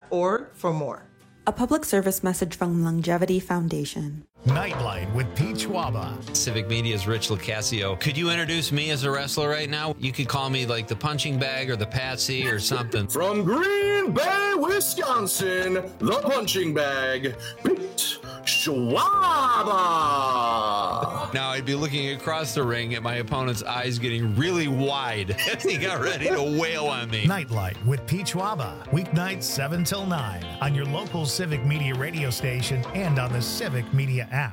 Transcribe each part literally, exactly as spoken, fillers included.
org for more. A public service message from Longevity Foundation. Nightlight with Pete Schwaba. Civic Media's Rich Lucasio. Could you introduce me as a wrestler right now? You could call me like the punching bag or the patsy or something. From Green Bay, Wisconsin, the punching bag, Pete Schwaba. Now I'd be looking across the ring at my opponent's eyes getting really wide as he got ready to wail on me. Nightlight with Pete Schwaba. Weeknights seven till nine on your local Civic Media radio station and on the Civic Media app.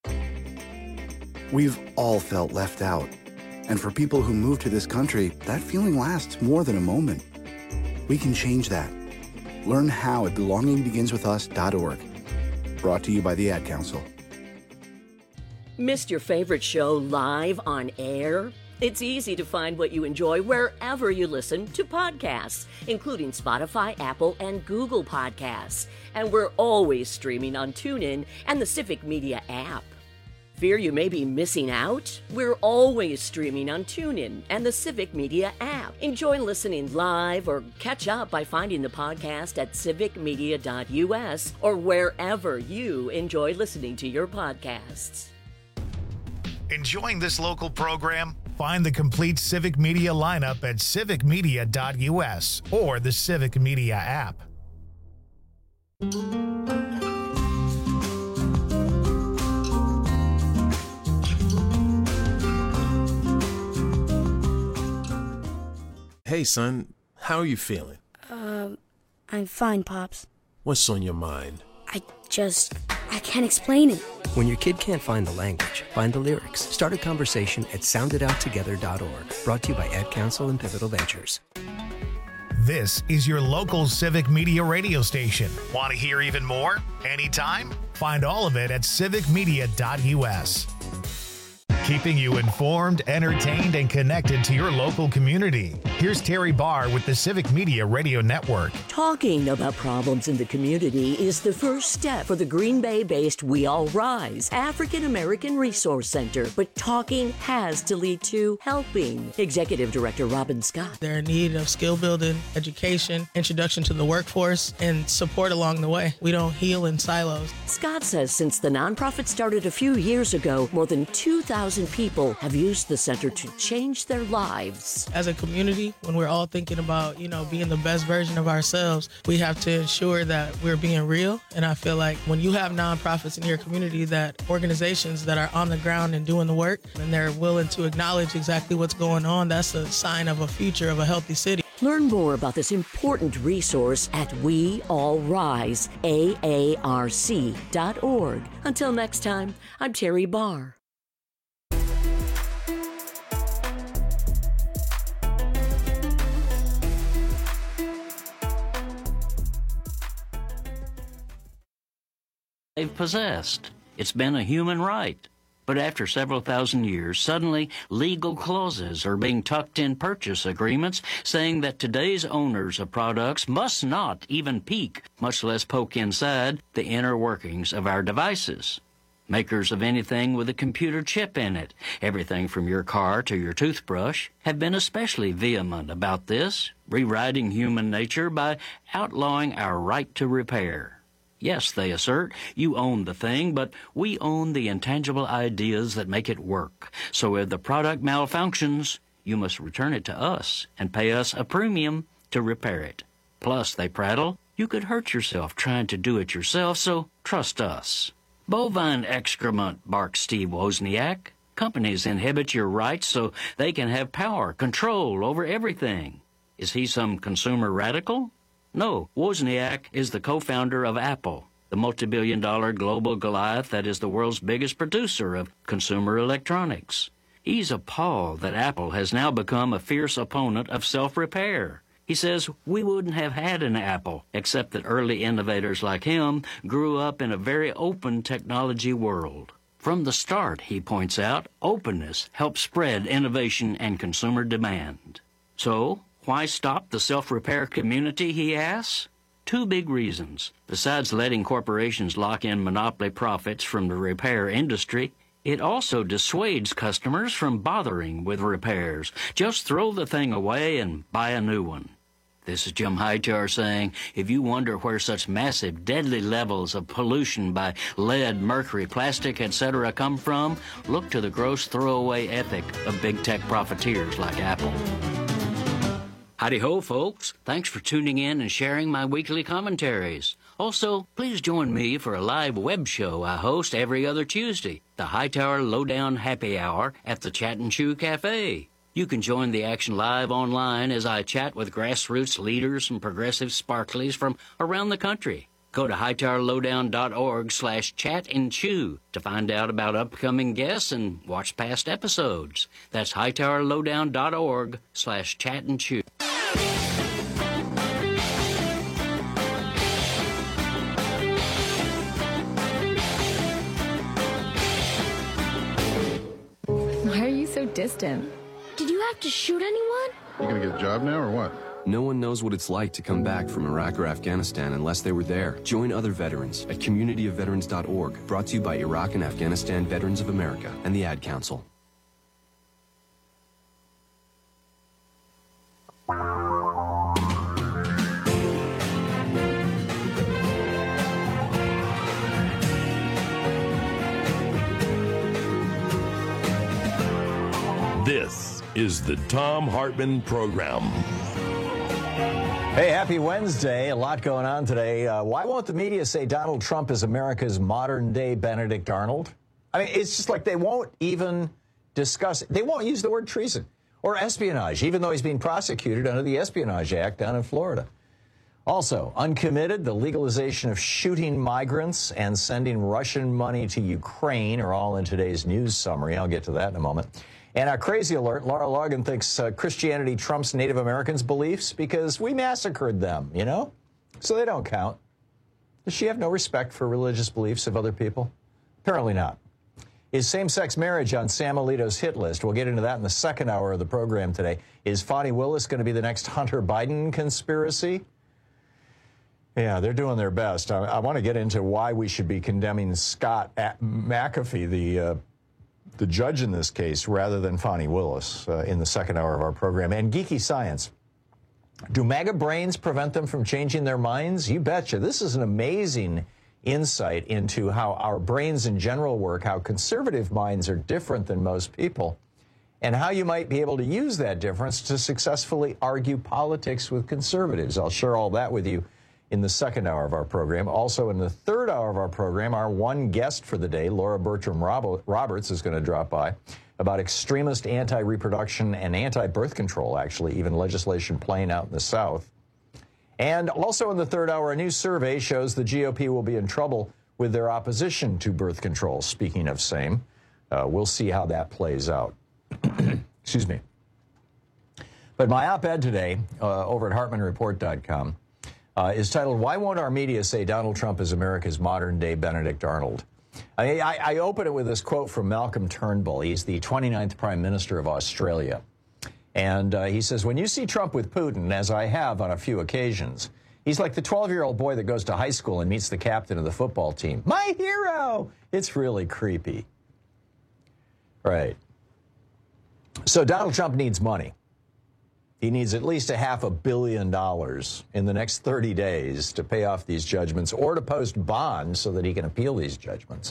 We've all felt left out. And for people who move to this country, that feeling lasts more than a moment. We can change that. Learn how at belonging begins with us dot org. Brought to you by the Ad Council. Missed your favorite show live on air? It's easy to find what you enjoy wherever you listen to podcasts, including Spotify, Apple, and Google Podcasts. And we're always streaming on TuneIn and the Civic Media app. Fear you may be missing out? We're always streaming on TuneIn and the Civic Media app. Enjoy listening live or catch up by finding the podcast at civic media dot u s or wherever you enjoy listening to your podcasts. Enjoying this local program? Find the complete Civic Media lineup at civic media dot u s or the Civic Media app. Hey, son, how are you feeling? Um, I'm fine, Pops. What's on your mind? I just, I can't explain it. When your kid can't find the language, find the lyrics. Start a conversation at sound it out together dot org. Brought to you by Ad Council and Pivotal Ventures. This is your local Civic Media radio station. Want to hear even more? Anytime? Find all of it at civic media dot u s. Keeping you informed, entertained, and connected to your local community. Here's Terry Barr with the Civic Media Radio Network. Talking about problems in the community is the first step for the Green Bay-based We All Rise African American Resource Center, but talking has to lead to helping. Executive Director Robin Scott. They're in need of skill building, education, introduction to the workforce, and support along the way. We don't heal in silos. Scott says since the nonprofit started a few years ago, more than two thousand people have used the center to change their lives. As a community, when we're all thinking about, you know, being the best version of ourselves, we have to ensure that we're being real. And I feel like when you have nonprofits in your community, that organizations that are on the ground and doing the work, and they're willing to acknowledge exactly what's going on, that's a sign of a future of a healthy city. Learn more about this important resource at We All Rise, A A R C dot org. Until next time, I'm Terry Barr. They've possessed. It's been a human right. But after several thousand years, suddenly legal clauses are being tucked in purchase agreements saying that today's owners of products must not even peek, much less poke inside, the inner workings of our devices. Makers of anything with a computer chip in it, everything from your car to your toothbrush, have been especially vehement about this, rewriting human nature by outlawing our right to repair. Yes, they assert, you own the thing, but we own the intangible ideas that make it work. So if the product malfunctions, you must return it to us and pay us a premium to repair it. Plus, they prattle, you could hurt yourself trying to do it yourself, so trust us. Bovine excrement, barks Steve Wozniak. Companies inhibit your rights so they can have power, control over everything. Is he some consumer radical? No, Wozniak is the co-founder of Apple, the multi-billion dollar global Goliath that is the world's biggest producer of consumer electronics. He's appalled that Apple has now become a fierce opponent of self-repair. He says we wouldn't have had an Apple except that early innovators like him grew up in a very open technology world. From the start, he points out, openness helps spread innovation and consumer demand. So, why stop the self-repair community, he asks? Two big reasons. Besides letting corporations lock in monopoly profits from the repair industry, it also dissuades customers from bothering with repairs. Just throw the thing away and buy a new one. This is Jim Hightower saying, if you wonder where such massive, deadly levels of pollution by lead, mercury, plastic, et cetera come from, look to the gross throwaway ethic of big tech profiteers like Apple. Howdy-ho, folks. Thanks for tuning in and sharing my weekly commentaries. Also, please join me for a live web show I host every other Tuesday, the Hightower Lowdown Happy Hour at the Chat and Chew Cafe. You can join the action live online as I chat with grassroots leaders and progressive sparklies from around the country. Go to hightowerlowdown.org slash chat and chew to find out about upcoming guests and watch past episodes. That's hightowerlowdown.org slash chat and chew. Why are you so distant? Did you have to shoot anyone? You gonna get a job now or what? No one knows what it's like to come back from Iraq or Afghanistan unless they were there. Join other veterans at community of veterans dot org, brought to you by Iraq and Afghanistan Veterans of America and the Ad Council. This is the Thom Hartmann Program. Hey, happy Wednesday. A lot going on today. Uh, why won't the media say Donald Trump is America's modern-day Benedict Arnold? I mean, it's just like they won't even discuss it. They won't use the word treason or espionage, even though he's being prosecuted under the Espionage Act down in Florida. Also, uncommitted, the legalization of shooting migrants and sending Russian money to Ukraine are all in today's news summary. I'll get to that in a moment. And our crazy alert, Laura Logan thinks uh, Christianity trumps Native Americans' beliefs because we massacred them, you know? So they don't count. Does she have no respect for religious beliefs of other people? Apparently not. Is same-sex marriage on Sam Alito's hit list? We'll get into that in the second hour of the program today. Is Fani Willis going to be the next Hunter Biden conspiracy? Yeah, they're doing their best. I, I want to get into why we should be condemning Scott McAfee, the uh, the judge in this case, rather than Fani Willis uh, in the second hour of our program. And geeky science. Do MAGA brains prevent them from changing their minds? You betcha. This is an amazing insight into how our brains in general work, how conservative minds are different than most people, and how you might be able to use that difference to successfully argue politics with conservatives. I'll share all that with you in the second hour of our program. Also, in the third hour of our program, our one guest for the day, Laura Bertram Roberts, is going to drop by about extremist anti-reproduction and anti-birth control, actually, even legislation playing out in the South. And also in the third hour, a new survey shows the G O P will be in trouble with their opposition to birth control. Speaking of same, uh, we'll see how that plays out. Excuse me. But my op-ed today uh, over at Hartman Report dot com Uh, is titled, Why Won't Our Media Say Donald Trump is America's Modern-Day Benedict Arnold? I, I, I open it with this quote from Malcolm Turnbull. He's the twenty-ninth Prime Minister of Australia. And uh, he says, when you see Trump with Putin, as I have on a few occasions, he's like the twelve-year-old boy that goes to high school and meets the captain of the football team. My hero! It's really creepy. Right. So Donald Trump needs money. He needs at least a half a billion dollars in the next thirty days to pay off these judgments or to post bonds so that he can appeal these judgments.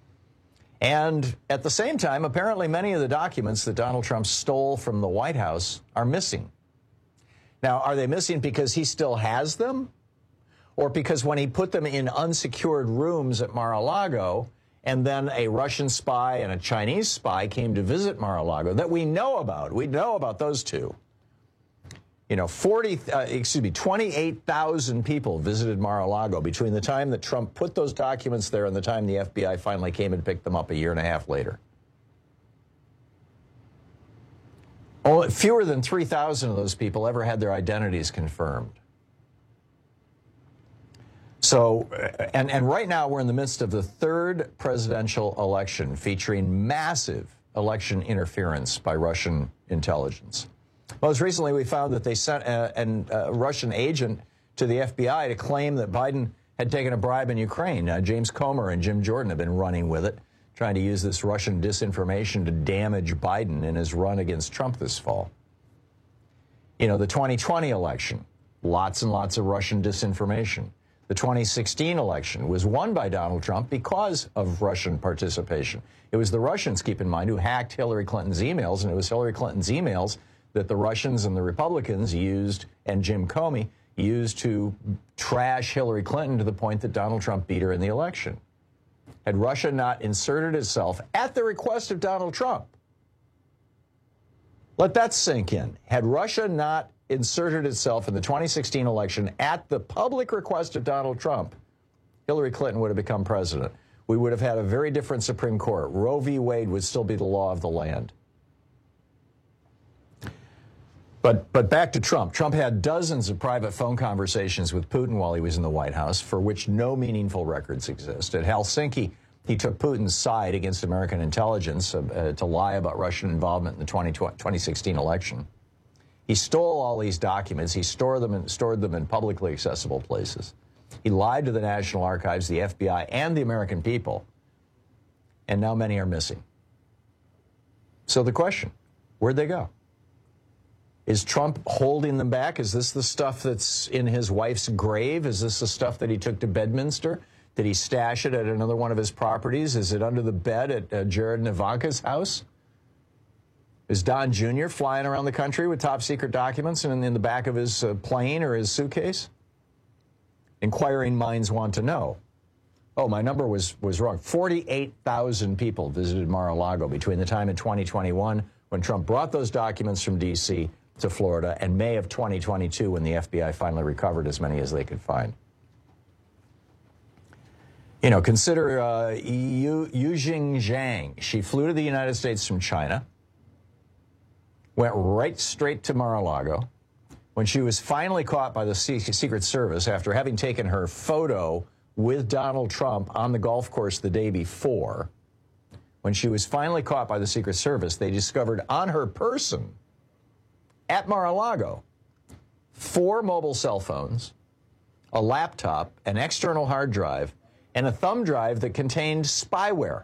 And at the same time, apparently many of the documents that Donald Trump stole from the White House are missing. Now, are they missing because he still has them? Or because when he put them in unsecured rooms at Mar-a-Lago, and then a Russian spy and a Chinese spy came to visit Mar-a-Lago that we know about, we know about those two. You know, forty, uh, excuse me, twenty-eight thousand people visited Mar-a-Lago between the time that Trump put those documents there and the time the F B I finally came and picked them up a year and a half later. Oh, fewer than three thousand of those people ever had their identities confirmed. So, and, and right now we're in the midst of the third presidential election featuring massive election interference by Russian intelligence. Most recently, we found that they sent a, a, a Russian agent to the F B I to claim that Biden had taken a bribe in Ukraine. Uh, James Comer and Jim Jordan have been running with it, trying to use this Russian disinformation to damage Biden in his run against Trump this fall. You know, the twenty twenty election, Lots and lots of Russian disinformation. The twenty sixteen election was won by Donald Trump because of Russian participation. It was the Russians, keep in mind, who hacked Hillary Clinton's emails, and it was Hillary Clinton's emails that the Russians and the Republicans used, and Jim Comey used to trash Hillary Clinton to the point that Donald Trump beat her in the election. Had Russia not inserted itself at the request of Donald Trump, let that sink in. Had Russia not inserted itself in the twenty sixteen election at the public request of Donald Trump, Hillary Clinton would have become president. We would have had a very different Supreme Court. Roe v. Wade would still be the law of the land. But, but back to Trump. Trump had dozens of private phone conversations with Putin while he was in the White House, for which no meaningful records exist. At Helsinki, he took Putin's side against American intelligence uh, to lie about Russian involvement in the twenty sixteen election. He stole all these documents. He stored them in, stored them in publicly accessible places. He lied to the National Archives, the F B I, and the American people. And now many are missing. So the question, where'd they go? Is Trump holding them back? Is this the stuff that's in his wife's grave? Is this the stuff that he took to Bedminster? Did he stash it at another one of his properties? Is it under the bed at uh, Jared and Ivanka's house? Is Don Junior flying around the country with top secret documents in, in the back of his uh, plane or his suitcase? Inquiring minds want to know. Oh, my number was, was wrong. forty-eight thousand people visited Mar-a-Lago between the time in twenty twenty-one, when Trump brought those documents from D C to Florida, and May of twenty twenty-two, when the F B I finally recovered as many as they could find. You know, consider uh, Yu, Yujing Zhang. She flew to the United States from China, went right straight to Mar-a-Lago. When she was finally caught by the Secret Service after having taken her photo with Donald Trump on the golf course the day before, when she was finally caught by the Secret Service, they discovered on her person at Mar-a-Lago four mobile cell phones, a laptop, an external hard drive, and a thumb drive that contained spyware.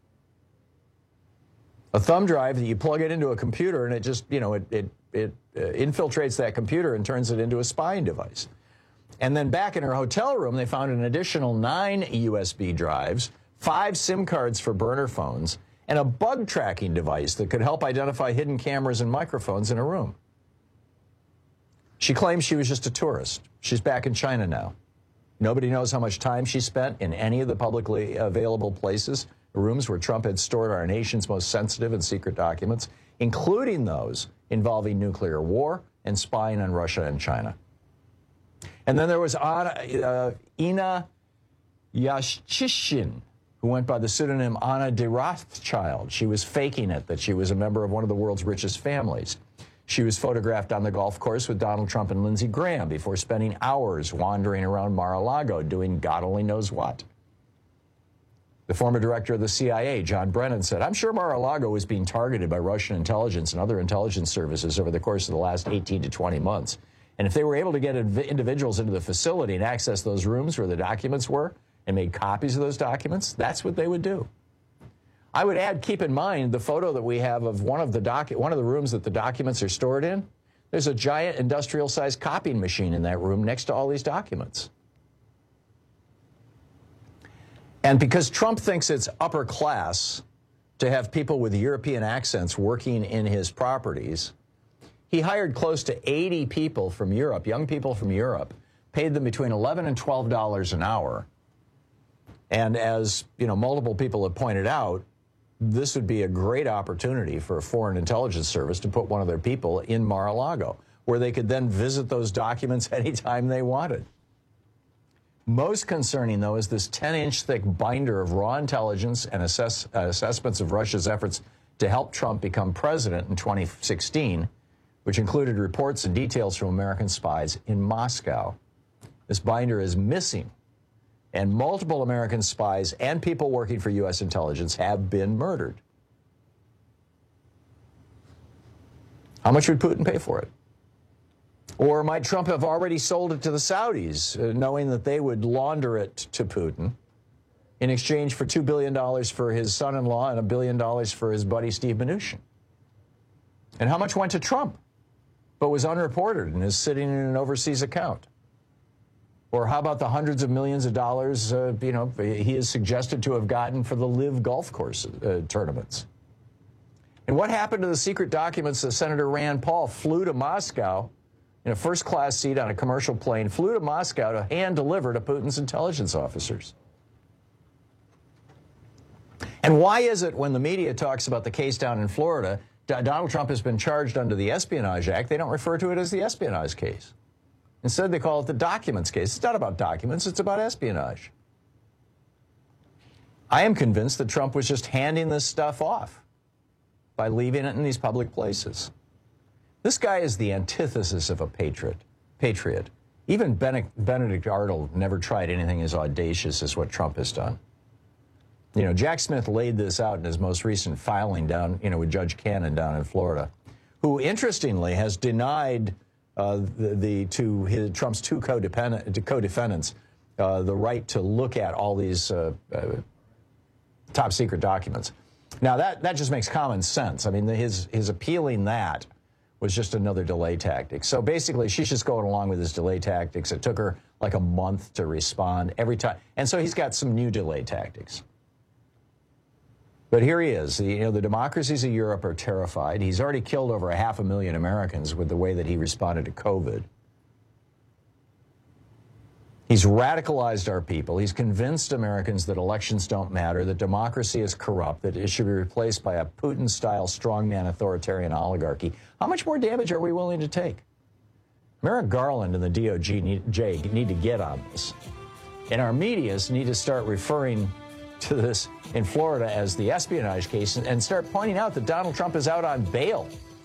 A thumb drive that you plug it into a computer and it just, you know, it, it, it uh, infiltrates that computer and turns it into a spying device. And then back in her hotel room, they found an additional nine U S B drives, five SIM cards for burner phones, and a bug tracking device that could help identify hidden cameras and microphones in a room. She claims she was just a tourist. She's back in China now. Nobody knows how much time she spent in any of the publicly available places, rooms where Trump had stored our nation's most sensitive and secret documents, including those involving nuclear war and spying on Russia and China. And then there was Anna, uh, Ina Yashchishin, who went by the pseudonym Anna de Rothschild. She was faking it, that she was a member of one of the world's richest families. She was photographed on the golf course with Donald Trump and Lindsey Graham before spending hours wandering around Mar-a-Lago doing God only knows what. The former director of the C I A, John Brennan, said, "I'm sure Mar-a-Lago was being targeted by Russian intelligence and other intelligence services over the course of the last eighteen to twenty months. And if they were able to get individuals into the facility and access those rooms where the documents were and made copies of those documents, that's what they would do." I would add, keep in mind the photo that we have of one of the doc one of the rooms that the documents are stored in. There's a giant industrial-sized copying machine in that room next to all these documents. And because Trump thinks it's upper class to have people with European accents working in his properties, he hired close to eighty people from Europe, young people from Europe, paid them between eleven and twelve dollars an hour. And as, you know, multiple people have pointed out, this would be a great opportunity for a foreign intelligence service to put one of their people in Mar-a-Lago, where they could then visit those documents anytime they wanted. Most concerning, though, is this ten-inch thick binder of raw intelligence and assess, uh, assessments of Russia's efforts to help Trump become president in twenty sixteen, which included reports and details from American spies in Moscow. This binder is missing, and multiple American spies and people working for U S intelligence have been murdered. How much would Putin pay for it? Or might Trump have already sold it to the Saudis, uh, knowing that they would launder it to Putin in exchange for two billion dollars for his son-in-law and a billion dollars for his buddy Steve Mnuchin? And how much went to Trump? but was unreported and is sitting in an overseas account? Or how about the hundreds of millions of dollars, uh, you know, he is suggested to have gotten for the Live golf course uh, tournaments? And what happened to the secret documents that Senator Rand Paul flew to Moscow in a first-class seat on a commercial plane, flew to Moscow to hand-deliver to Putin's intelligence officers? And why is it when the media talks about the case down in Florida, Donald Trump has been charged under the Espionage Act, they don't refer to it as the espionage case? Instead, they call it the documents case. It's not about documents, it's about espionage. I am convinced that Trump was just handing this stuff off by leaving it in these public places. This guy is the antithesis of a patriot. Patriot. Even Benedict Arnold never tried anything as audacious as what Trump has done. You know, Jack Smith laid this out in his most recent filing down, you know, with Judge Cannon down in Florida, who, interestingly, has denied uh, the, the to his, Trump's two co-defendants uh, the right to look at all these uh, uh, top secret documents. Now, that, that just makes common sense. I mean, his, his appealing that was just another delay tactic. So basically, she's just going along with his delay tactics. It took her like a month to respond every time. And so he's got some new delay tactics. But here he is. You know, the democracies of Europe are terrified. He's already killed over a half a million Americans with the way that he responded to COVID. He's radicalized our people. He's convinced Americans that elections don't matter, that democracy is corrupt, that it should be replaced by a Putin-style strongman authoritarian oligarchy. How much more damage are we willing to take? Merrick Garland and the D O J need, need to get on this. And our medias need to start referring to this in Florida as the espionage case and start pointing out that Donald Trump is out on bail.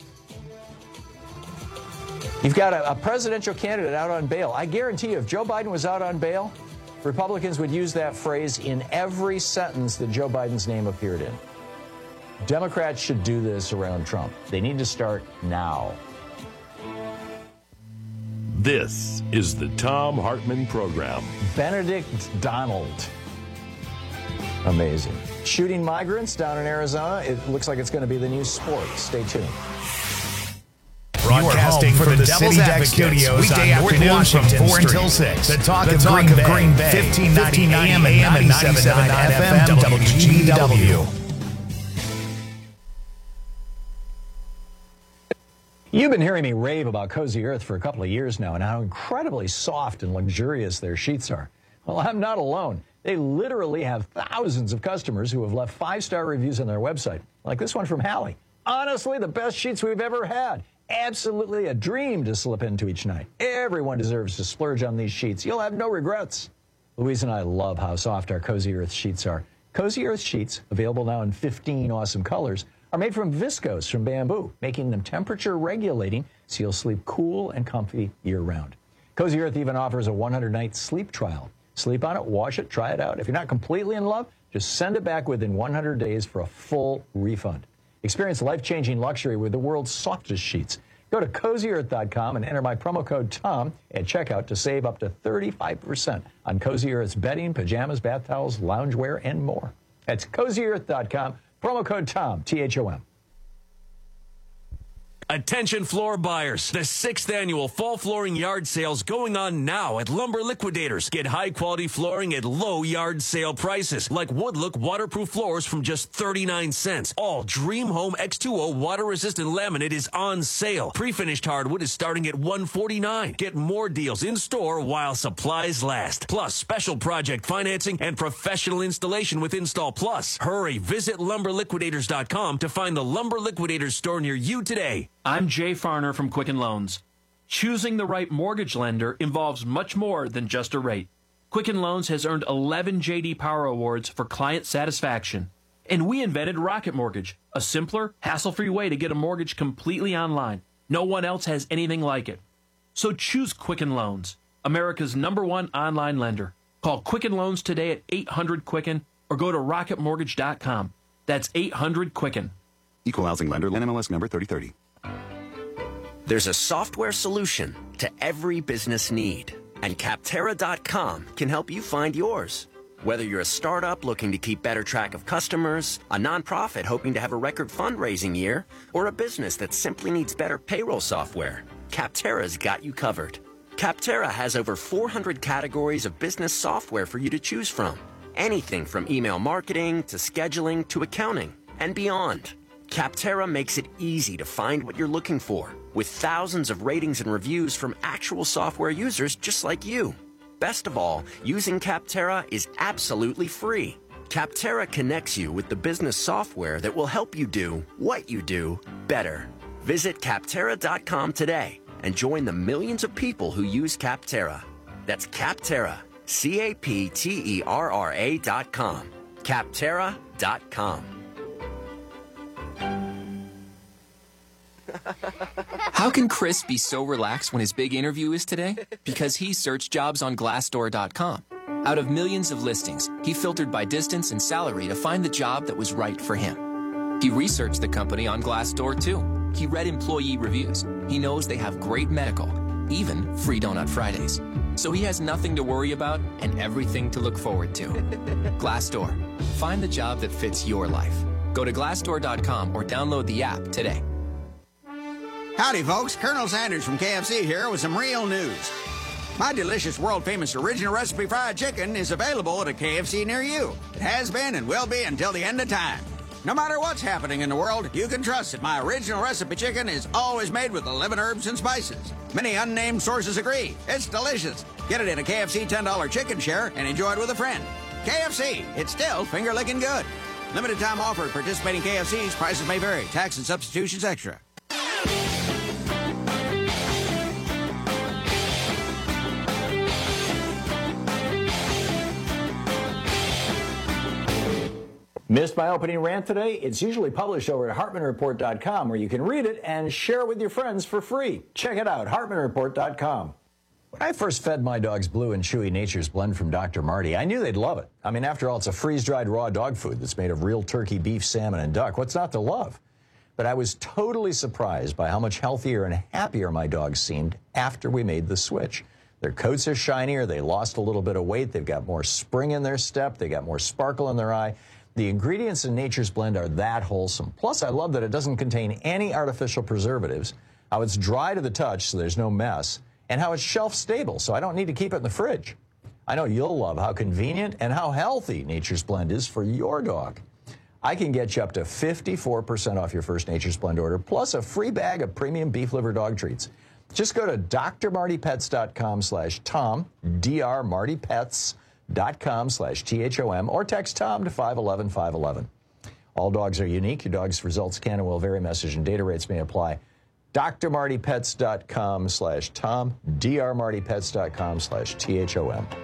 You've got a, a presidential candidate out on bail. I guarantee you, if Joe Biden was out on bail, Republicans would use that phrase in every sentence that Joe Biden's name appeared in. Democrats should do this around Trump. They need to start now. This is the Thom Hartmann Program. Benedict Donald. Amazing. Shooting migrants down in Arizona, it looks like it's going to be the new sport. Stay tuned. Broadcasting from the Devil's Advocate Studios weekday afternoons from four until six. The talk, the of, talk Green of Green Bay, fifteen ninety A M and ninety-seven point nine F M, W G B W. You've been hearing me rave about Cozy Earth for a couple of years now and how incredibly soft and luxurious their sheets are. Well, I'm not alone. They literally have thousands of customers who have left five-star reviews on their website, like this one from Hallie. Honestly, the best sheets we've ever had. Absolutely a dream to slip into each night. Everyone deserves to splurge on these sheets. You'll have no regrets. Louise and I love how soft our Cozy Earth sheets are. Cozy Earth sheets, available now in fifteen awesome colors, are made from viscose from bamboo, making them temperature regulating so you'll sleep cool and comfy year-round. Cozy Earth even offers a one hundred night sleep trial. Sleep on it, wash it, try it out. If you're not completely in love, just send it back within one hundred days for a full refund. Experience life-changing luxury with the world's softest sheets. Go to cozy earth dot com and enter my promo code TOM at checkout to save up to thirty-five percent on Cozy Earth's bedding, pajamas, bath towels, loungewear, and more. That's cozy earth dot com, promo code TOM, T H O M. Attention floor buyers. The sixth annual fall flooring yard sales going on now at Lumber Liquidators. Get high quality flooring at low yard sale prices like Woodlook waterproof floors from just thirty-nine cents. All Dream Home X two O water resistant laminate is on sale. Pre-finished hardwood is starting at one forty-nine. Get more deals in store while supplies last. Plus special project financing and professional installation with Install Plus. Hurry, visit lumber liquidators dot com to find the Lumber Liquidators store near you today. I'm Jay Farner from Quicken Loans. Choosing the right mortgage lender involves much more than just a rate. Quicken Loans has earned eleven J D Power Awards for client satisfaction. And we invented Rocket Mortgage, a simpler, hassle-free way to get a mortgage completely online. No one else has anything like it. So choose Quicken Loans, America's number one online lender. Call Quicken Loans today at eight hundred Quicken or go to rocket mortgage dot com. That's eight hundred Quicken. Equal housing lender, N M L S number thirty thirty. There's a software solution to every business need, and Capterra dot com can help you find yours. Whether you're a startup looking to keep better track of customers, a nonprofit hoping to have a record fundraising year, or a business that simply needs better payroll software, Capterra's got you covered. Capterra has over four hundred categories of business software for you to choose from. Anything from email marketing to scheduling to accounting and beyond. Capterra makes it easy to find what you're looking for, with thousands of ratings and reviews from actual software users just like you. Best of all, using Capterra is absolutely free. Capterra connects you with the business software that will help you do what you do better. Visit Capterra dot com today and join the millions of people who use Capterra. That's Capterra, C A P T E R R A dot com. Capterra dot com. How can Chris be so relaxed when his big interview is today? Because he searched jobs on Glassdoor dot com. Out of millions of listings, he filtered by distance and salary to find the job that was right for him. He researched the company on Glassdoor too. He read employee reviews. He knows they have great medical, even free Donut Fridays. So he has nothing to worry about and everything to look forward to. Glassdoor. Find the job that fits your life. Go to Glassdoor dot com or download the app today. Howdy, folks. Colonel Sanders from K F C here with some real news. My delicious, world-famous original recipe fried chicken is available at a K F C near you. It has been and will be until the end of time. No matter what's happening in the world, you can trust that my original recipe chicken is always made with eleven herbs and spices. Many unnamed sources agree. It's delicious. Get it in a K F C ten dollar chicken share and enjoy it with a friend. K F C, it's still finger-licking good. Limited time offer at participating K F Cs. Prices may vary. Tax and substitutions extra. Missed my opening rant today? It's usually published over at Hartman Report dot com, where you can read it and share it with your friends for free. Check it out, Hartman Report dot com. When I first fed my dogs Blue and Chewy Nature's Blend from Doctor Marty, I knew they'd love it. I mean, after all, it's a freeze-dried raw dog food that's made of real turkey, beef, salmon, and duck. What's not to love? But I was totally surprised by how much healthier and happier my dogs seemed after we made the switch. Their coats are shinier, they lost a little bit of weight, they've got more spring in their step, they got more sparkle in their eye. The ingredients in Nature's Blend are that wholesome. Plus, I love that it doesn't contain any artificial preservatives, how it's dry to the touch so there's no mess, and how it's shelf-stable so I don't need to keep it in the fridge. I know you'll love how convenient and how healthy Nature's Blend is for your dog. I can get you up to fifty-four percent off your first Nature's Blend order, plus a free bag of premium beef liver dog treats. Just go to D R Marty Pets dot com slash Tom, D R Marty Pets dot com slash T H O M, or text Tom to five one one, five one one. All dogs are unique. Your dog's results can and will vary. Message and data rates may apply. D R Marty Pets dot com slash Tom, D R Marty Pets dot com slash T H O M.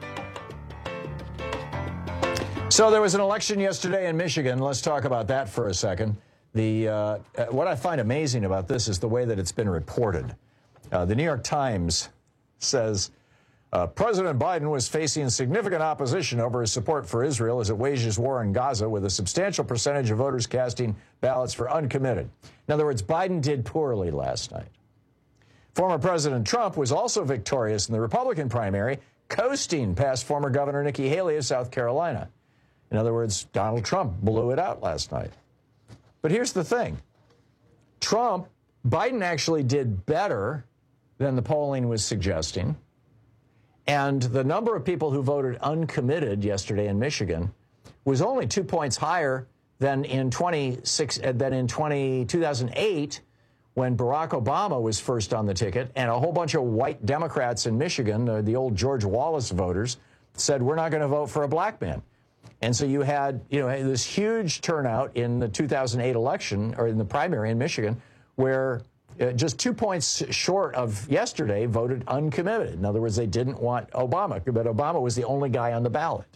So there was an election yesterday in Michigan. Let's talk about that for a second. The, uh, what I find amazing about this is the way that it's been reported. Uh, the New York Times says, Uh, President Biden was facing significant opposition over his support for Israel as it wages war in Gaza, with a substantial percentage of voters casting ballots for uncommitted. In other words, Biden did poorly last night. Former President Trump was also victorious in the Republican primary, coasting past former Governor Nikki Haley of South Carolina. In other words, Donald Trump blew it out last night. But here's the thing. Trump, Biden actually did better than the polling was suggesting. And the number of people who voted uncommitted yesterday in Michigan was only two points higher than in twenty-six, than in twenty, two thousand eight, when Barack Obama was first on the ticket, and a whole bunch of white Democrats in Michigan, uh, the old George Wallace voters, said, we're not going to vote for a black man. And so you had, you know, this huge turnout in the two thousand eight election, or in the primary in Michigan, where Uh, just two points short of yesterday voted uncommitted. In other words, they didn't want Obama, but Obama was the only guy on the ballot.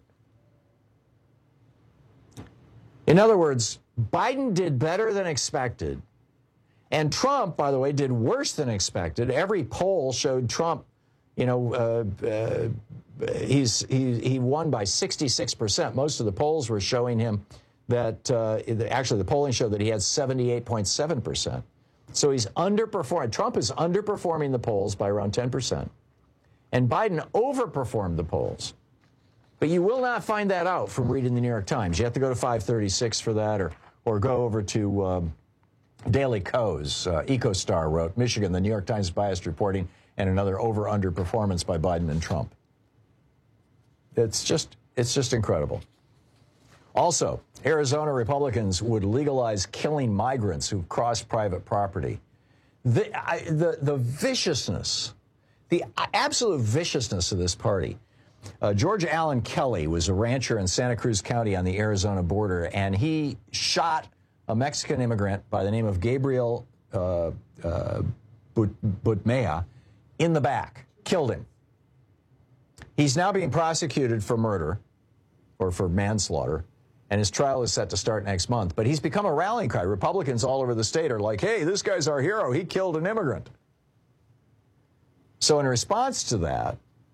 In other words, Biden did better than expected. And Trump, by the way, did worse than expected. Every poll showed Trump, you know, uh, uh, he's, he, he won by sixty-six percent. Most of the polls were showing him that, uh, actually the polling showed that he had seventy-eight point seven percent. So he's underperforming. Trump is underperforming the polls by around ten percent. And Biden overperformed the polls. But you will not find that out from reading the New York Times. You have to go to five thirty-six for that, or or go over to um, Daily Kos, uh, EcoStar wrote, Michigan, the New York Times biased reporting, and another over-under performance by Biden and Trump. It's just, it's just incredible. Also, Arizona Republicans would legalize killing migrants who've crossed private property. The, I, the, the viciousness, the absolute viciousness of this party. Uh, George Allen Kelly was a rancher in Santa Cruz County on the Arizona border, and he shot a Mexican immigrant by the name of Gabriel uh, uh, Butmea in the back, killed him. He's now being prosecuted for murder or for manslaughter, and his trial is set to start next month. But he's become a rallying cry. Republicans all over the state are like, hey, this guy's our hero. He killed an immigrant. So in response to that,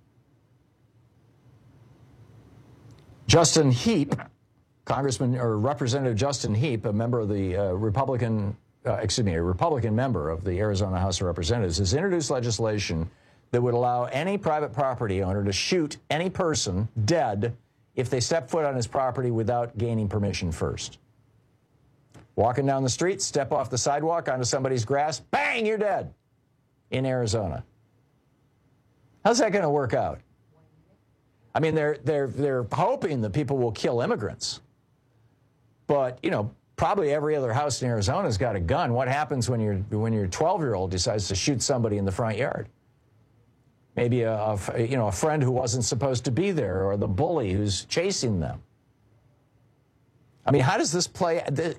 Justin Heap, Congressman or Representative Justin Heap, a member of the uh, Republican, uh, excuse me, a Republican member of the Arizona House of Representatives, has introduced legislation that would allow any private property owner to shoot any person dead if they step foot on his property without gaining permission first. Walking down the street, step off the sidewalk onto somebody's grass, bang, you're dead in Arizona. How's that going to work out? I mean, they're, they're, they're hoping that people will kill immigrants. But, you know, probably every other house in Arizona's got a gun. What happens when, you're, when your twelve-year-old decides to shoot somebody in the front yard? Maybe a, a, you know, a friend who wasn't supposed to be there, or the bully who's chasing them. I mean, how does this play? The,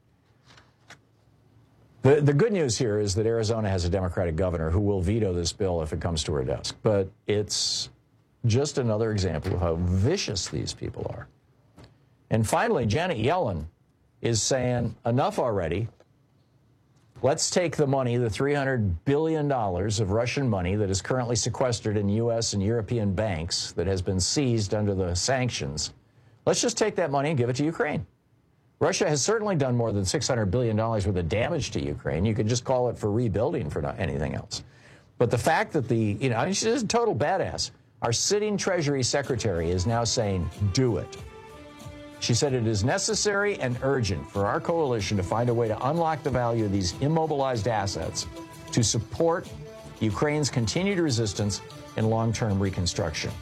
the, the good news here is that Arizona has a Democratic governor who will veto this bill if it comes to her desk. But it's just another example of how vicious these people are. And finally, Janet Yellen is saying, enough already. Let's take the money, the three hundred billion dollars of Russian money that is currently sequestered in U S and European banks that has been seized under the sanctions. Let's just take that money and give it to Ukraine. Russia has certainly done more than six hundred billion dollars worth of damage to Ukraine. You could just call it for rebuilding for not anything else. But the fact that the, you know, I mean, she's a total badass. Our sitting Treasury Secretary is now saying, do it. She said it is necessary and urgent for our coalition to find a way to unlock the value of these immobilized assets to support Ukraine's continued resistance and long-term reconstruction.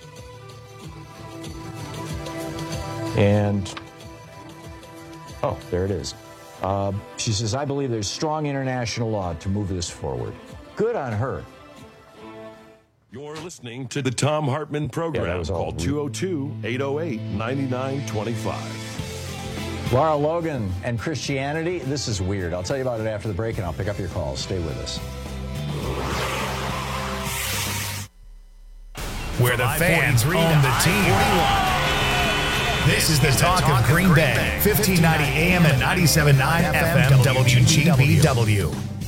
And, oh, there it is. Uh, she says, I believe there's strong international law to move this forward. Good on her. You're listening to the Thom Hartmann program. Yeah, call two oh two, eight oh eight, nine nine two five. Lara Logan and Christianity. This is weird. I'll tell you about it after the break, and I'll pick up your calls. Stay with us. Where the fans own the team. This is the talk of Green Bay. fifteen ninety A M and ninety-seven point nine F M W G B W.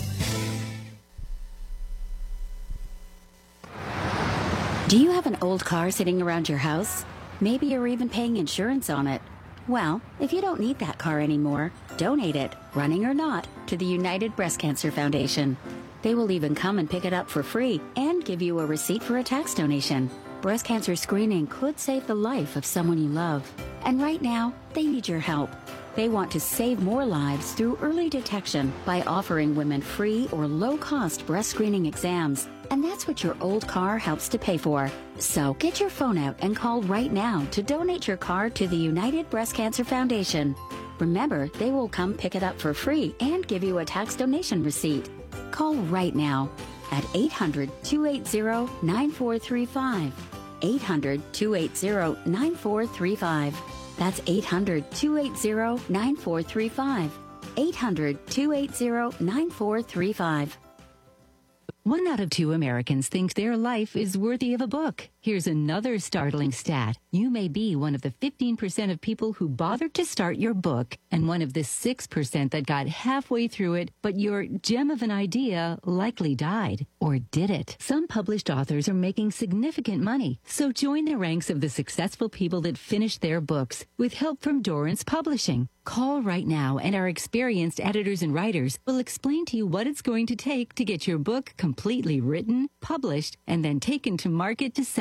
Do you have an old car sitting around your house? Maybe you're even paying insurance on it. Well, if you don't need that car anymore, donate it, running or not, to the United Breast Cancer Foundation. They will even come and pick it up for free and give you a receipt for a tax donation. Breast cancer screening could save the life of someone you love. And right now, they need your help. They want to save more lives through early detection by offering women free or low-cost breast screening exams. And that's what your old car helps to pay for. So get your phone out and call right now to donate your car to the United Breast Cancer Foundation. Remember, they will come pick it up for free and give you a tax donation receipt. Call right now at eight hundred, two eight zero, nine four three five. eight hundred, two eight zero, nine four three five. That's eight hundred, two eight zero, nine four three five. eight hundred, two eight zero, nine four three five. One out of two Americans think their life is worthy of a book. Here's another startling stat. You may be one of the fifteen percent of people who bothered to start your book and one of the six percent that got halfway through it, but your gem of an idea likely died. Or did it? Some published authors are making significant money, so join the ranks of the successful people that finished their books with help from Dorrance Publishing. Call right now and our experienced editors and writers will explain to you what it's going to take to get your book completely written, published, and then taken to market to sell it.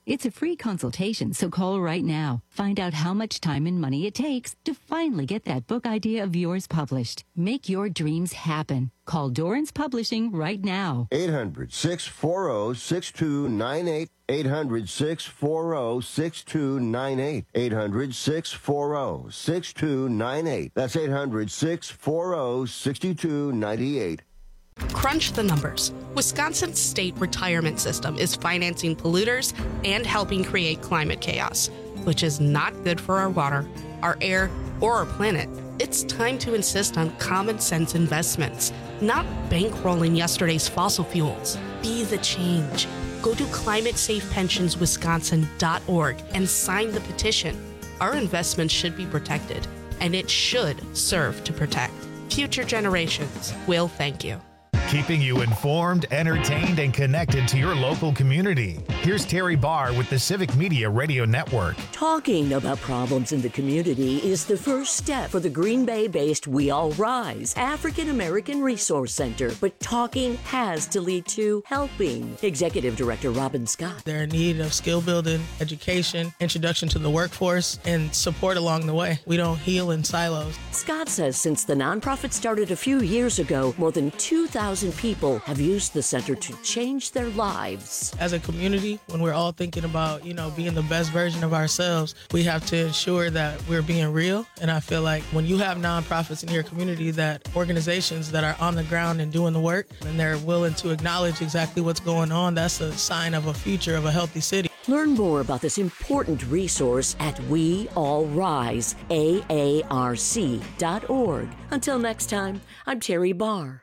It's a free consultation, so call right now. Find out how much time and money it takes to finally get that book idea of yours published. Make your dreams happen. Call Dorrance Publishing right now. eight hundred, six four zero, six two nine eight. eight hundred, six four zero, six two nine eight. eight hundred, six four zero, six two nine eight. That's eight hundred, six four zero, six two nine eight. Crunch the numbers. Wisconsin's state retirement system is financing polluters and helping create climate chaos, which is not good for our water, our air, or our planet. It's time to insist on common sense investments, not bankrolling yesterday's fossil fuels. Be the change. Go to climate safe pensions wisconsin dot org and sign the petition. Our investments should be protected, and it should serve to protect. Future generations will thank you. Keeping you informed, entertained, and connected to your local community. Here's Terry Barr with the Civic Media Radio Network. Talking about problems in the community is the first step for the Green Bay-based We All Rise African American Resource Center, but talking has to lead to helping. Executive Director Robin Scott. They're in need of skill building, education, introduction to the workforce, and support along the way. We don't heal in silos. Scott says since the nonprofit started a few years ago, more than two thousand people have used the center to change their lives. As a community, when we're all thinking about, you know, being the best version of ourselves, we have to ensure that we're being real. And I feel like when you have nonprofits in your community, that organizations that are on the ground and doing the work, and they're willing to acknowledge exactly what's going on, that's a sign of a future of a healthy city. Learn more about this important resource at We All Rise, A A R C dot org. Until next time, I'm Terry Barr.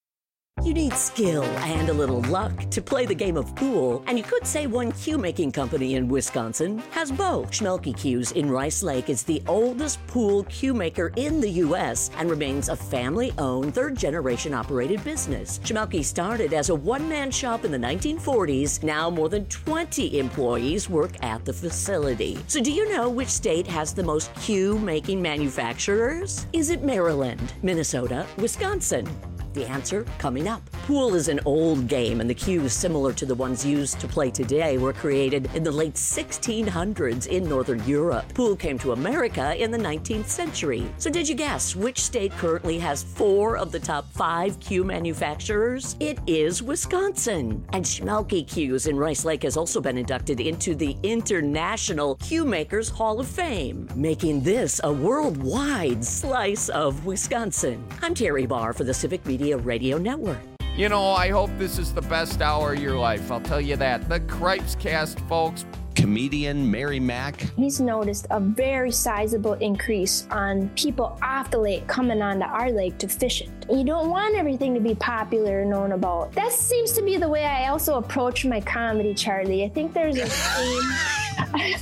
You need skill and a little luck to play the game of pool, and you could say one cue-making company in Wisconsin has both. Schmelke Cues in Rice Lake is the oldest pool cue maker in the U S and remains a family-owned, third-generation operated business. Schmelke started as a one-man shop in the nineteen forties. Now more than twenty employees work at the facility. So do you know which state has the most cue-making manufacturers? Is it Maryland, Minnesota, Wisconsin? The answer coming up. Pool is an old game, and the cues similar to the ones used to play today were created in the late sixteen hundreds in Northern Europe. Pool came to America in the nineteenth century. So did you guess which state currently has four of the top five cue manufacturers? It is Wisconsin. And Schmelke Cues in Rice Lake has also been inducted into the International Cue Makers Hall of Fame, making this a worldwide slice of Wisconsin. I'm Terry Barr for the Civic Media Radio Network. You know, I hope this is the best hour of your life. I'll tell you that. The Cripes Cast, folks. Comedian Mary Mack. He's noticed a very sizable increase on people off the lake coming onto our lake to fish it. You don't want everything to be popular and known about. That seems to be the way I also approach my comedy, Charlie. I think there's a theme.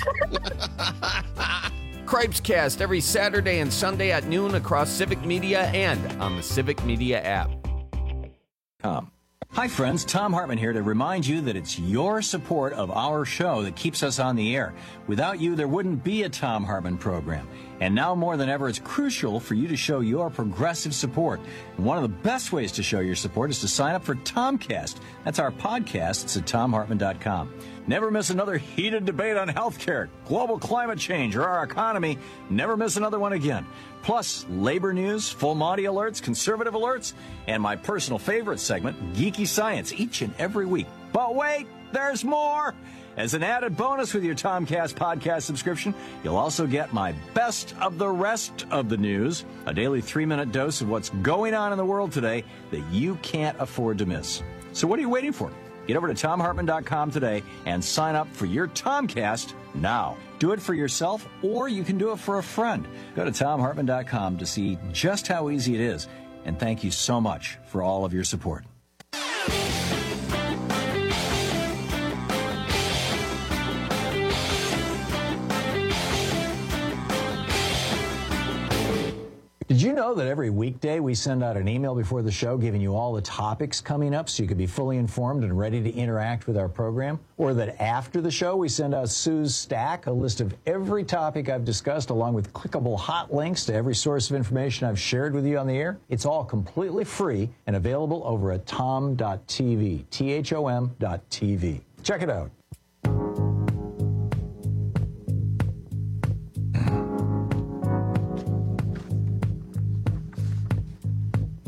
Cripes Cast every Saturday and Sunday at noon across Civic Media and on the Civic Media app. Um. Hi friends, Tom Hartman here to remind you that it's your support of our show that keeps us on the air. Without you, there wouldn't be a Tom Hartman program. And now more than ever, it's crucial for you to show your progressive support. And one of the best ways to show your support is to sign up for Tomcast. That's our podcast. It's at tom hartman dot com. Never miss another heated debate on healthcare, global climate change, or our economy. Never miss another one again. Plus, labor news, full Monty alerts, conservative alerts, and my personal favorite segment, Geeky Science, each and every week. But wait, there's more! As an added bonus with your Tomcast podcast subscription, you'll also get my best of the rest of the news, a daily three-minute dose of what's going on in the world today that you can't afford to miss. So what are you waiting for? Get over to tom hartman dot com today and sign up for your Tomcast now. Do it for yourself, or you can do it for a friend. Go to tom hartman dot com to see just how easy it is. And thank you so much for all of your support. Did you know that every weekday we send out an email before the show giving you all the topics coming up so you can be fully informed and ready to interact with our program? Or that after the show we send out Sue's Stack, a list of every topic I've discussed along with clickable hot links to every source of information I've shared with you on the air? It's all completely free and available over at tom dot t v, T H O M dot T V. Check it out.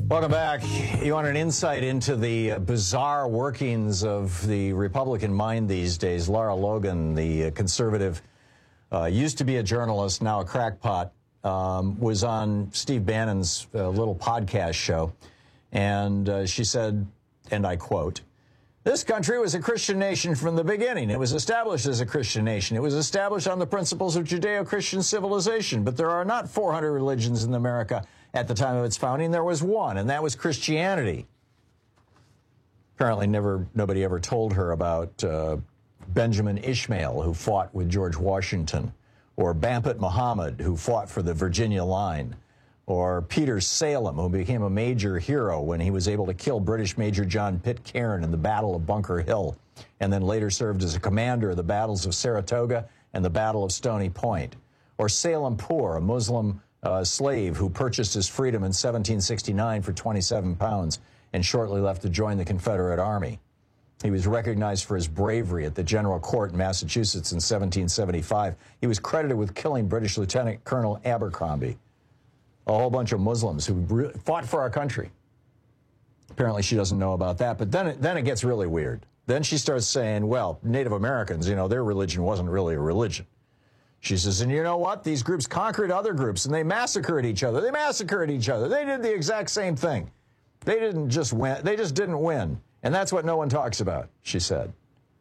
Welcome back. You want an insight into the bizarre workings of the Republican mind these days. Lara Logan, the conservative, uh, used to be a journalist, now a crackpot, um, was on Steve Bannon's uh, little podcast show. And uh, she said, and I quote, "This country was a Christian nation from the beginning. It was established as a Christian nation. It was established on the principles of Judeo-Christian civilization. But there are not four hundred religions in America. At the time of its founding, there was one, and that was Christianity." Apparently, never nobody ever told her about uh, Benjamin Ishmael, who fought with George Washington, or Bampet Muhammad, who fought for the Virginia line, or Peter Salem, who became a major hero when he was able to kill British Major John Pitcairn in the Battle of Bunker Hill, and then later served as a commander of the battles of Saratoga and the Battle of Stony Point, or Salem Poor, a Muslim Uh, slave who purchased his freedom in seventeen sixty-nine for twenty-seven pounds and shortly left to join the Confederate Army. He was recognized for his bravery at the General Court in Massachusetts in seventeen seventy-five. He was credited with killing British Lieutenant Colonel Abercrombie, a whole bunch of Muslims who re- fought for our country. Apparently she doesn't know about that, but then it, then it gets really weird. Then she starts saying, well, Native Americans, you know, their religion wasn't really a religion. She says, and you know what? These groups conquered other groups, and they massacred each other. They massacred each other. They did the exact same thing. They didn't just win. They just didn't win. And that's what no one talks about, she said.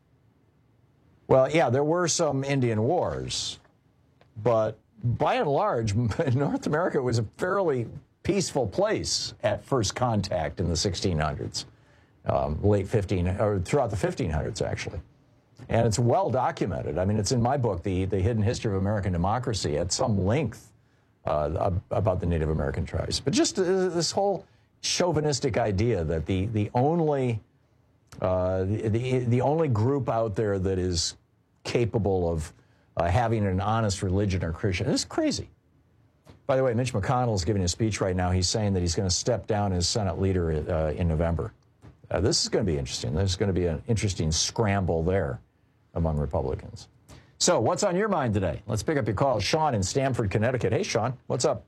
Well, yeah, there were some Indian wars, but by and large, North America was a fairly peaceful place at first contact in the sixteen hundreds, um, late fifteen, or throughout the fifteen hundreds, actually. And it's well documented. I mean, it's in my book, The, the Hidden History of American Democracy, at some length uh, about the Native American tribes. But just uh, this whole chauvinistic idea that the, the, only, uh, the, the, the only group out there that is capable of uh, having an honest religion or Christian is crazy. By the way, Mitch McConnell is giving a speech right now. He's saying that he's going to step down as Senate leader uh, in November. Uh, this is going to be interesting. There's going to be an interesting scramble there among Republicans. So what's on your mind today? Let's pick up your call. Sean in Stamford, Connecticut. Hey, Sean, what's up?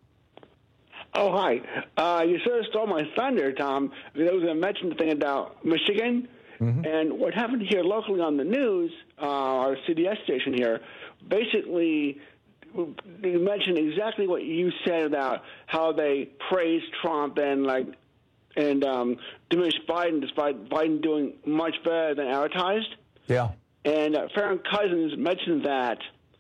Oh, hi. Uh, you sort of stole my thunder, Tom. There was a mentioned thing about Michigan. Mm-hmm. And what happened here locally on the news, uh, our C B S station here, basically they mentioned exactly what you said about how they praised Trump and, like, and um, diminished Biden, despite Biden doing much better than advertised. Yeah. And uh, Farron Cousins mentioned that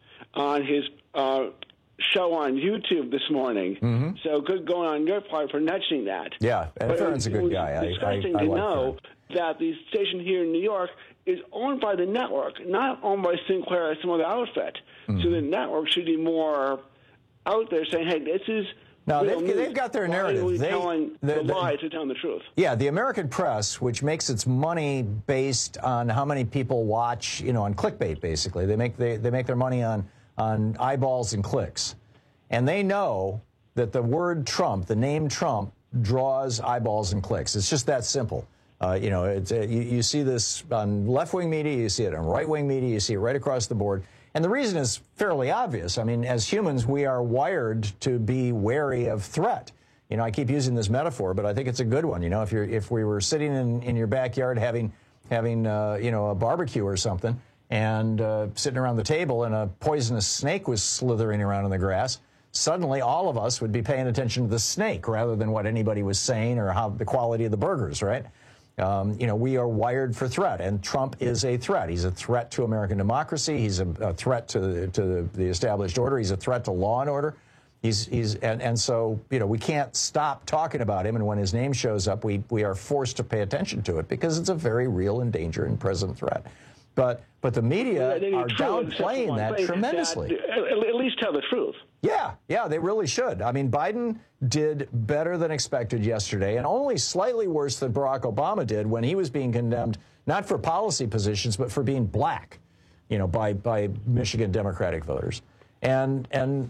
on his uh, show on YouTube this morning. Mm-hmm. So good going on your part for mentioning that. Yeah, and but Farron's it, a good it guy. It's disgusting I, I, I to like know Farron. that the station here in New York is owned by the network, not owned by Sinclair or some other outfit. Mm-hmm. So the network should be more out there saying, hey, this is... No, they've, they've got their narrative. Why are we they, telling the, the the, lie to tell the truth? Yeah, the American press, which makes its money based on how many people watch, you know, on clickbait, basically. They make they, they make their money on on eyeballs and clicks. And they know that the word Trump, the name Trump, draws eyeballs and clicks. It's just that simple. Uh, you know, it's, uh, you, you see this on left-wing media, you see it on right-wing media, you see it right across the board. And the reason is fairly obvious. I mean, as humans, we are wired to be wary of threat. You know, I keep using this metaphor, but I think it's a good one. You know, if you're if we were sitting in, in your backyard having having uh, you know, a barbecue or something, and uh, sitting around the table, and a poisonous snake was slithering around in the grass, suddenly all of us would be paying attention to the snake rather than what anybody was saying or how the quality of the burgers, right? Um, you know, we are wired for threat, and Trump is a threat. He's a threat to American democracy. He's a, a threat to, the, to the, the established order. He's a threat to law and order. He's, he's, and, and so, you know, we can't stop talking about him, and when his name shows up, we, we are forced to pay attention to it because it's a very real and danger and present threat. But but the media well, are downplaying that tremendously. That, at least tell the truth. Yeah, yeah, they really should. I mean, Biden did better than expected yesterday, and only slightly worse than Barack Obama did when he was being condemned, not for policy positions, but for being black, you know, by by Michigan Democratic voters. And and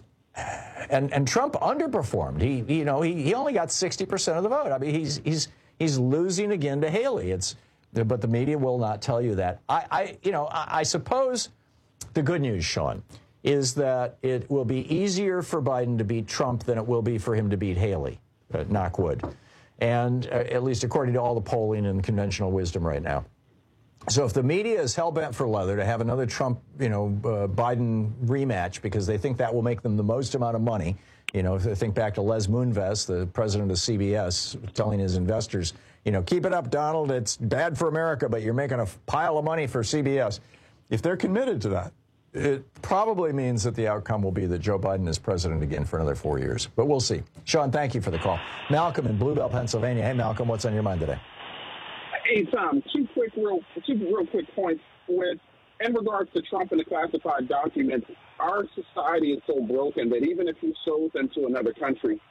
and and Trump underperformed. He you know he, he only got sixty percent of the vote. I mean, he's he's he's losing again to Haley. It's but the media will not tell you that. I, I you know I, I suppose the good news, Sean, is that it will be easier for Biden to beat Trump than it will be for him to beat Haley, uh, knock wood. and uh, at least according to all the polling and conventional wisdom right now. So if the media is hell-bent for leather to have another Trump, you know, uh, Biden rematch because they think that will make them the most amount of money, you know, if they think back to Les Moonves, the president of C B S, telling his investors, you know, keep it up, Donald, it's bad for America, but you're making a pile of money for C B S. If they're committed to that, it probably means that the outcome will be that Joe Biden is president again for another four years. But we'll see. Sean, thank you for the call. Malcolm in Bluebell, Pennsylvania. Hey, Malcolm, what's on your mind today? Hey, Tom, two quick, real, two real quick points. With in regards to Trump and the classified documents, our society is so broken that even if you sold them to another country,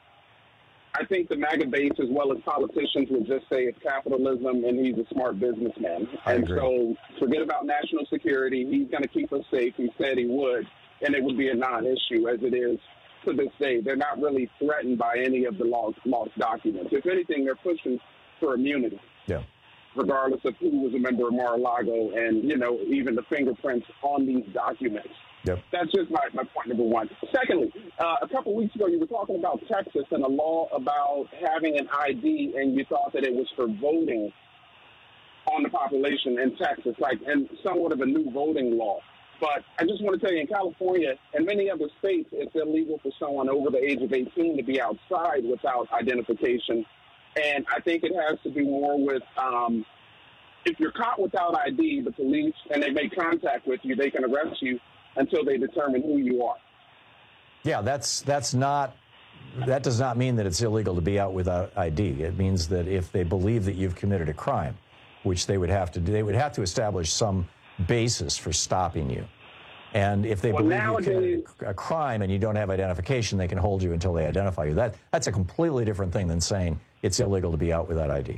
I think the MAGA base as well as politicians would just say it's capitalism and he's a smart businessman. I and agree. so forget about national security. He's going to keep us safe. He said he would, and it would be a non-issue as it is to this day. They're not really threatened by any of the lost, lost documents. If anything, they're pushing for immunity. Yeah. Regardless of who was a member of Mar-a-Lago and, you know, even the fingerprints on these documents. Yep. That's just my, my point number one. Secondly, uh, a couple weeks ago, you were talking about Texas and a law about having an I D, and you thought that it was for voting on the population in Texas, like, and somewhat of a new voting law. But I just want to tell you, in California and many other states, it's illegal for someone over the age of eighteen to be outside without identification. And I think it has to do more with um, if you're caught without I D, the police, and they make contact with you, they can arrest you until they determine who you are. Yeah, that's that's not that does not mean that it's illegal to be out without I D. It means that if they believe that you've committed a crime, which they would have to do, they would have to establish some basis for stopping you. And if they Well, believe nowadays- you committed a crime and you don't have identification, they can hold you until they identify you. That that's a completely different thing than saying it's illegal to be out without I D.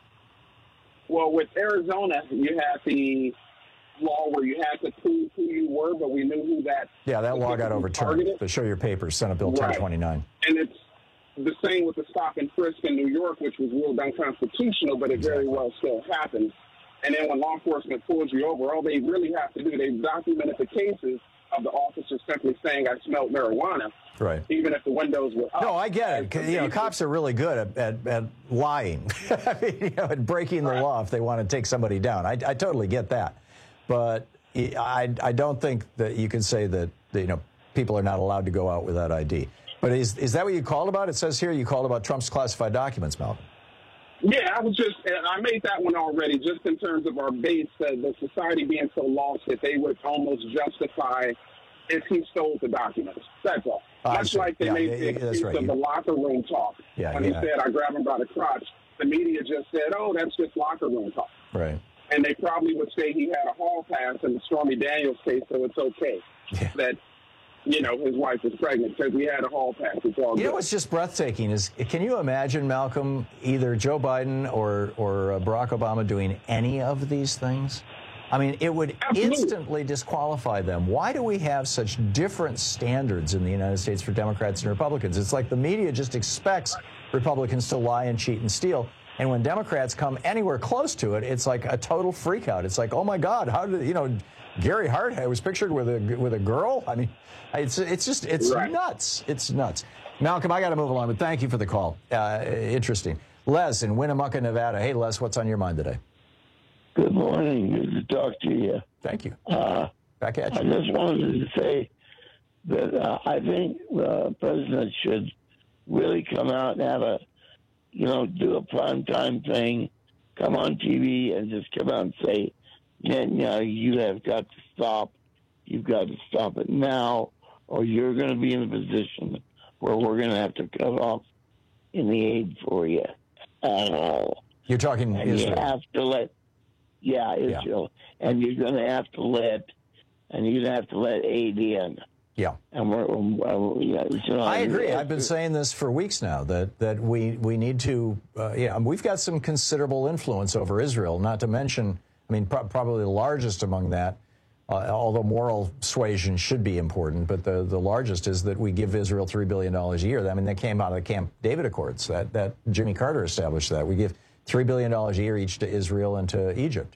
Well, with Arizona, you had the law where you had to prove who you were, but we knew who that. Yeah, that law got overturned. targeted. The Show Your Papers, Senate Bill Right. ten twenty-nine. And it's the same with the stop and frisk in New York, which was ruled unconstitutional, but it very well still happens. And then when law enforcement pulls you over, all they really have to do, they've documented the cases of the officer simply saying, I smelled marijuana, Right. even if the windows were up. No, I get it. 'Cause, You know, cops are really good at, at, at lying, I mean, you know, and breaking the law if they want to take somebody down. I, I totally get that. But I, I don't think that you can say that, that, you know, people are not allowed to go out without I D. But is, is that what you called about? It says here you called about Trump's classified documents, Malcolm. Yeah, I was just, I made that one already, just in terms of our base, uh, the society being so lost that they would almost justify if he stole the documents. That's all. Oh, I Much see. like they Yeah, made yeah, the yeah, that's excuse right. of You- the locker room talk. Yeah, when yeah. he said, I grabbed him by the crotch, the media just said, oh, that's just locker room talk. Right. And they probably would say he had a hall pass in the Stormy Daniels case, so it's okay that, you know, his wife was pregnant because he had a hall pass. It's all You good. know what's just breathtaking is, can you imagine, Malcolm, either Joe Biden or, or uh, Barack Obama doing any of these things? I mean, it would instantly disqualify them. Why do we have such different standards in the United States for Democrats and Republicans? It's like the media just expects Republicans to lie and cheat and steal. And when Democrats come anywhere close to it, it's like a total freakout. It's like, oh my God, how did, you know, Gary Hart was pictured with a with a girl? I mean, it's it's just, it's Right. nuts. It's nuts. Malcolm, I got to move along, but thank you for the call. Uh, interesting. Les in Winnemucca, Nevada. Hey, Les, what's on your mind today? Good morning. Good to talk to you. Thank you. Uh, Back at you. I just wanted to say that uh, I think the president should really come out and have a, you know, do a primetime thing, come on T V and just come out and say, Netanyahu, you have got to stop. You've got to stop it now, or you're going to be in a position where we're going to have to cut off any aid for you at all. You're talking and Israel. You have to let, yeah, Israel, and you're going to have to let, and you're going to have to let aid in. Yeah. And we're, we're, yeah, you know, I agree. I've been saying this for weeks now, that, that we, we need to, uh, yeah, we've got some considerable influence over Israel, not to mention, I mean, pro- probably the largest among that, uh, although moral suasion should be important, but the, the largest is that we give Israel three billion dollars a year. I mean, that came out of the Camp David Accords. That, that Jimmy Carter established that. We give three billion dollars a year each to Israel and to Egypt.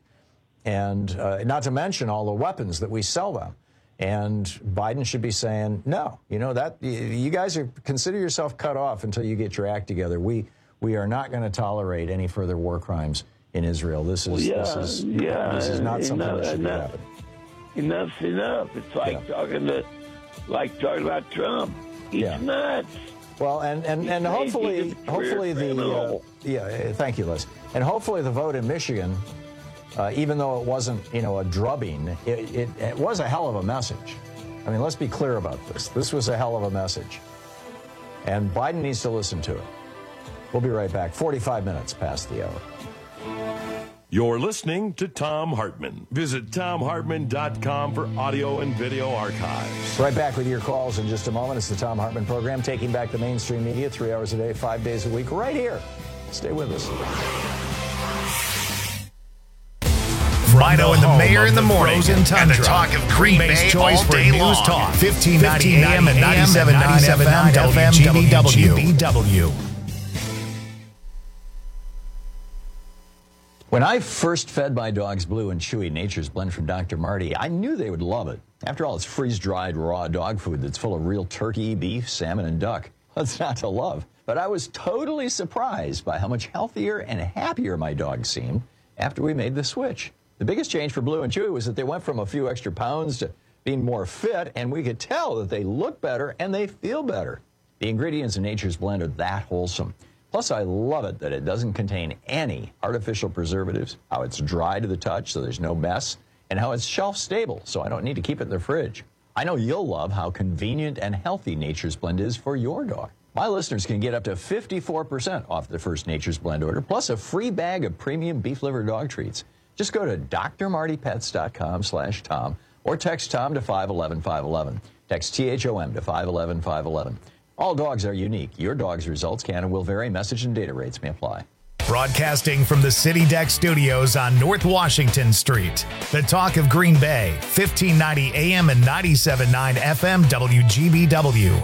And uh, not to mention all the weapons that we sell them. And Biden should be saying, no, you know, that you guys are, consider yourself cut off until you get your act together. We we are not going to tolerate any further war crimes in Israel. This is yeah, this is yeah, this is not something enough, that should enough, happen. Enough's enough. It's like Yeah. talking to, like talking about Trump. He's Yeah. nuts. Well, and and, and He's hopefully, a career hopefully the uh, criminal. yeah, uh, thank you, Liz. And hopefully the vote in Michigan, uh, even though it wasn't, you know, a drubbing, it, it, it was a hell of a message. I mean, let's be clear about this. This was a hell of a message, and Biden needs to listen to it. We'll be right back. forty-five minutes past the hour. You're listening to Thom Hartmann. Visit Thom Hartmann dot com for audio and video archives. Right back with your calls in just a moment. It's the Thom Hartmann Program, taking back the mainstream media three hours a day, five days a week, right here. Stay with us. Rhino and the Mayor in the morning, and the talk of Green Bay's choice for news talk. fifteen ninety A M and ninety-seven point nine F M W G B W. When I first fed my dogs Blue and Chewy Nature's Blend from Doctor Marty, I knew they would love it. After all, it's freeze-dried raw dog food that's full of real turkey, beef, salmon, and duck. What's not to love? But I was totally surprised by how much healthier and happier my dogs seemed after we made the switch. The biggest change for Blue and Chewy was that they went from a few extra pounds to being more fit, and we could tell that they look better and they feel better. The ingredients in Nature's Blend are that wholesome. Plus, I love it that it doesn't contain any artificial preservatives, how it's dry to the touch so there's no mess, and how it's shelf stable so I don't need to keep it in the fridge. I know you'll love how convenient and healthy Nature's Blend is for your dog. My listeners can get up to fifty-four percent off their first Nature's Blend order, plus a free bag of premium beef liver dog treats. Just go to D R Marty Pets dot com slash Tom or text Tom to five one one five one one. Text T H O M to five one one five one one. All dogs are unique. Your dog's results can and will vary. Message and data rates may apply. Broadcasting from the City Deck Studios on North Washington Street. The talk of Green Bay, fifteen ninety A M and ninety-seven point nine F M W G B W.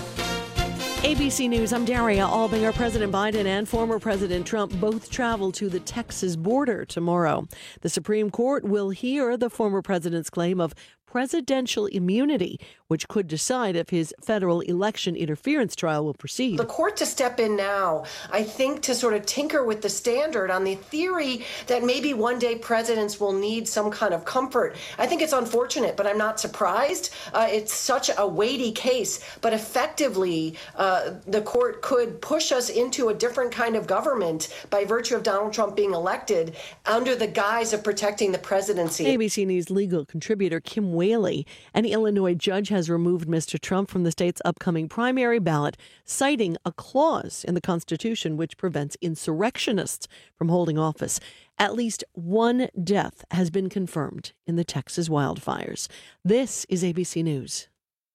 A B C News, I'm Daria Albinger. President Biden and former President Trump both travel to the Texas border tomorrow. The Supreme Court will hear the former president's claim of presidential immunity, which could decide if his federal election interference trial will proceed. The court to step in now, I think, to sort of tinker with the standard on the theory that maybe one day presidents will need some kind of comfort. I think it's unfortunate, but I'm not surprised. Uh, it's such a weighty case, but effectively, uh, the court could push us into a different kind of government by virtue of Donald Trump being elected under the guise of protecting the presidency. A B C News legal contributor Kim Whaley, an Illinois judge, has removed Mister Trump from the state's upcoming primary ballot, citing a clause in the Constitution which prevents insurrectionists from holding office. At least one death has been confirmed in the Texas wildfires. This is A B C News.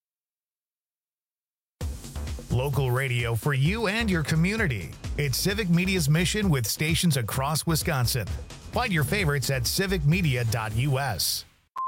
Local radio for you and your community. It's Civic Media's mission with stations across Wisconsin. Find your favorites at civic media dot U S.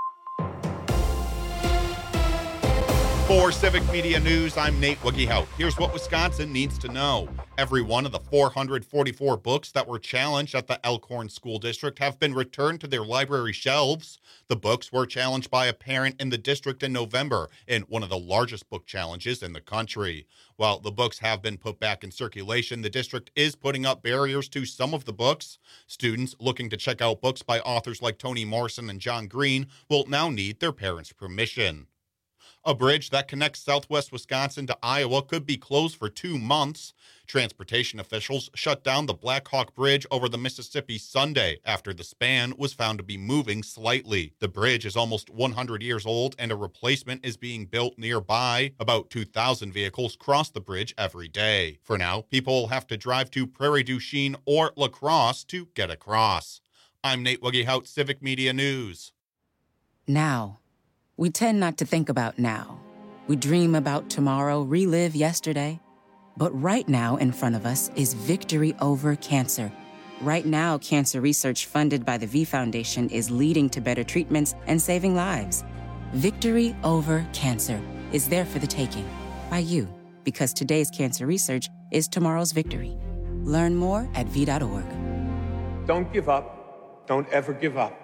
For Civic Media News, I'm Nate Woogie-Hout. Here's what Wisconsin needs to know. Every one of the four hundred forty-four books that were challenged at the Elkhorn School District have been returned to their library shelves. The books were challenged by a parent in the district in November in one of the largest book challenges in the country. While the books have been put back in circulation, the district is putting up barriers to some of the books. Students looking to check out books by authors like Toni Morrison and John Green will now need their parents' permission. A bridge that connects southwest Wisconsin to Iowa could be closed for two months. Transportation officials shut down the Black Hawk Bridge over the Mississippi Sunday after the span was found to be moving slightly. The bridge is almost one hundred years old and a replacement is being built nearby. About two thousand vehicles cross the bridge every day. For now, people will have to drive to Prairie du Chien or La Crosse to get across. I'm Nate Woogie-Hout, Civic Media News. Now. We tend not to think about now. We dream about tomorrow, relive yesterday. But right now in front of us is victory over cancer. Right now, cancer research funded by the V Foundation is leading to better treatments and saving lives. Victory over cancer is there for the taking by you, because today's cancer research is tomorrow's victory. Learn more at v dot org. Don't give up. Don't ever give up.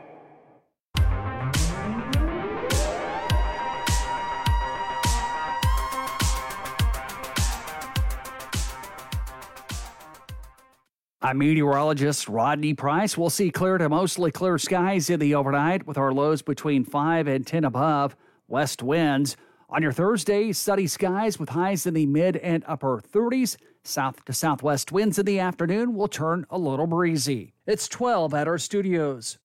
I'm meteorologist Rodney Price. We'll see clear to mostly clear skies in the overnight with our lows between five and ten above. West winds. On your Thursday, sunny skies with highs in the mid and upper thirties. South to southwest winds in the afternoon will turn a little breezy. It's twelve at our studios.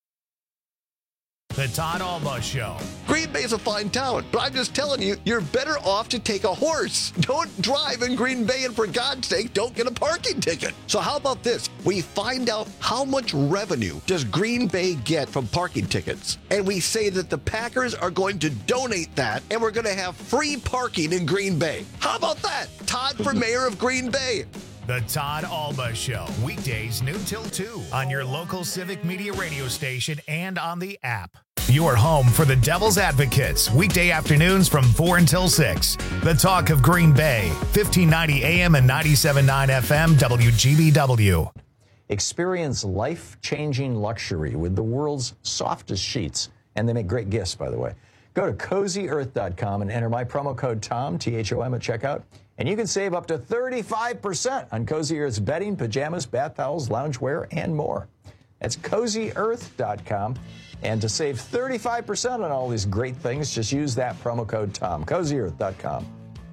The Todd Alba Show. Green Bay's a fine town, but I'm just telling you, you're better off to take a horse. Don't drive in Green Bay, and for God's sake, don't get a parking ticket. So how about this? We find out how much revenue does Green Bay get from parking tickets, and we say that the Packers are going to donate that, and we're going to have free parking in Green Bay. How about that? Todd for mayor of Green Bay. The Todd Alba Show, weekdays noon till two on your local Civic Media radio station and on the app. Your home for the Devil's Advocates, weekday afternoons from four until six. The Talk of Green Bay, fifteen ninety A M and ninety-seven point nine F M, W G B W. Experience life-changing luxury with the world's softest sheets. And they make great gifts, by the way. Go to cozy earth dot com and enter my promo code TOM, T H O M, at checkout. And you can save up to thirty-five percent on Cozy Earth's bedding, pajamas, bath towels, loungewear, and more. That's cozy earth dot com. And to save thirty-five percent on all these great things, just use that promo code TOM, cozy earth dot com.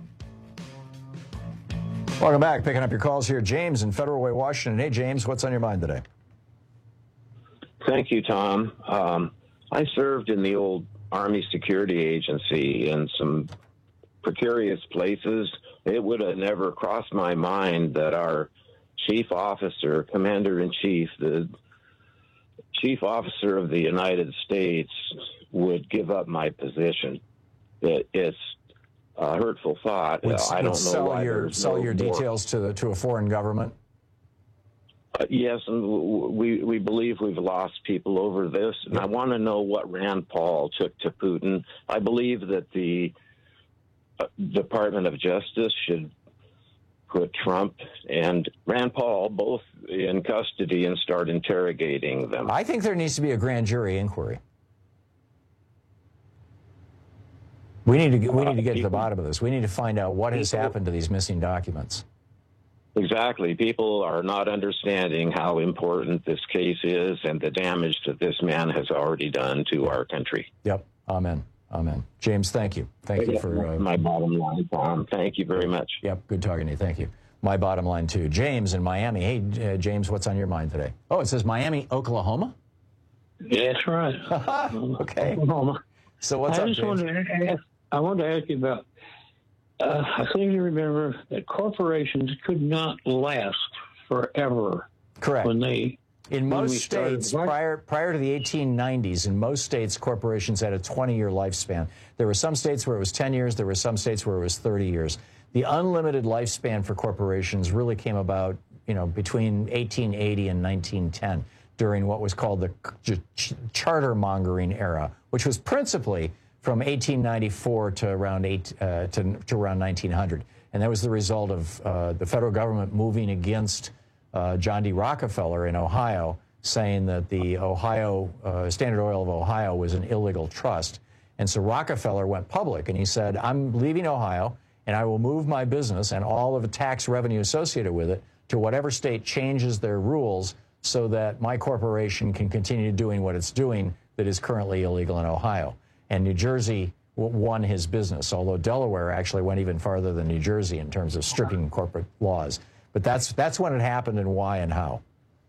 Welcome back. Picking up your calls here. James in Federal Way, Washington. Hey, James, what's on your mind today? Thank you, Tom. Um, I served in the old Army Security Agency in some precarious places. It would have never crossed my mind that our chief officer, commander-in-chief, the chief officer of the United States, would give up my position. It, it's a hurtful thought. Would, I don't would know sell why your sell no your more. details to the, to a foreign government. Uh, yes, and w- we we believe we've lost people over this, and yeah. I want to know what Rand Paul took to Putin. I believe that the uh, Department of Justice should put Trump and Rand Paul both in custody and start interrogating them. I think there needs to be a grand jury inquiry. We need to get, we need to get to the bottom of this. We need to find out what has happened to these missing documents. Exactly. People are not understanding how important this case is and the damage that this man has already done to our country. Yep. Amen. Amen. James, thank you. Thank you for uh, my bottom line, Tom. Thank you very much. Yep. Good talking to you. Thank you. My bottom line, too. James in Miami. Hey, uh, James, what's on your mind today? Oh, it says Miami, Oklahoma? Yeah, that's right. Okay. Oklahoma. So what's I up, just James? wanted to ask, I wanted to ask you about, uh, I seem to remember that corporations could not last forever. Correct. When they In when most we started- states, prior prior to the eighteen nineties, in most states, corporations had a twenty-year lifespan. There were some states where it was ten years. There were some states where it was thirty years. The unlimited lifespan for corporations really came about, you know, between eighteen eighty and nineteen ten, during what was called the ch- ch- charter mongering era, which was principally from eighteen ninety-four to around eight uh, to, to around nineteen hundred, and that was the result of uh, the federal government moving against uh, John D. Rockefeller in Ohio, saying that the Ohio uh, Standard Oil of Ohio was an illegal trust, and so Rockefeller went public and he said, "I'm leaving Ohio, and I will move my business and all of the tax revenue associated with it to whatever state changes their rules, so that my corporation can continue doing what it's doing that is currently illegal in Ohio." And New Jersey w- won his business, although Delaware actually went even farther than New Jersey in terms of stripping corporate laws. But that's that's when it happened and why and how.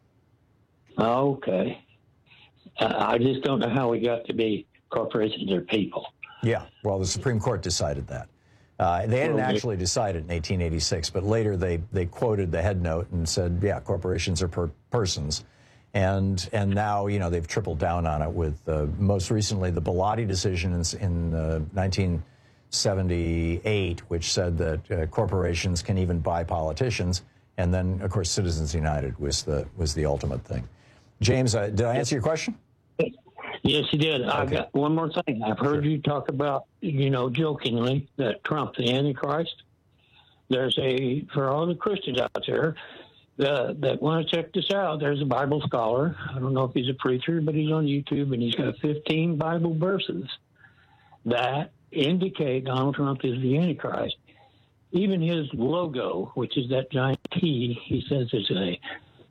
Okay. Uh, I just don't know how we got to be corporations are people. Yeah, well, the Supreme Court decided that. Uh, they hadn't Well, they- actually decided in eighteen eighty-six, but later they, they quoted the head note and said, yeah, corporations are per- persons. And and now, you know, they've tripled down on it with uh, most recently the Bellotti decision in, in uh, nineteen seventy-eight, which said that uh, corporations can even buy politicians. And then, of course, Citizens United was the was the ultimate thing. James, uh, did I answer your question? Yes, you did. I've got one more thing. I've heard you talk about, you know, jokingly, that Trump, the Antichrist. There's a, for all the Christians out there uh, that want to check this out, there's a Bible scholar. I don't know if he's a preacher, but he's on YouTube, and he's got fifteen Bible verses that indicate Donald Trump is the Antichrist. Even his logo, which is that giant T, he says is a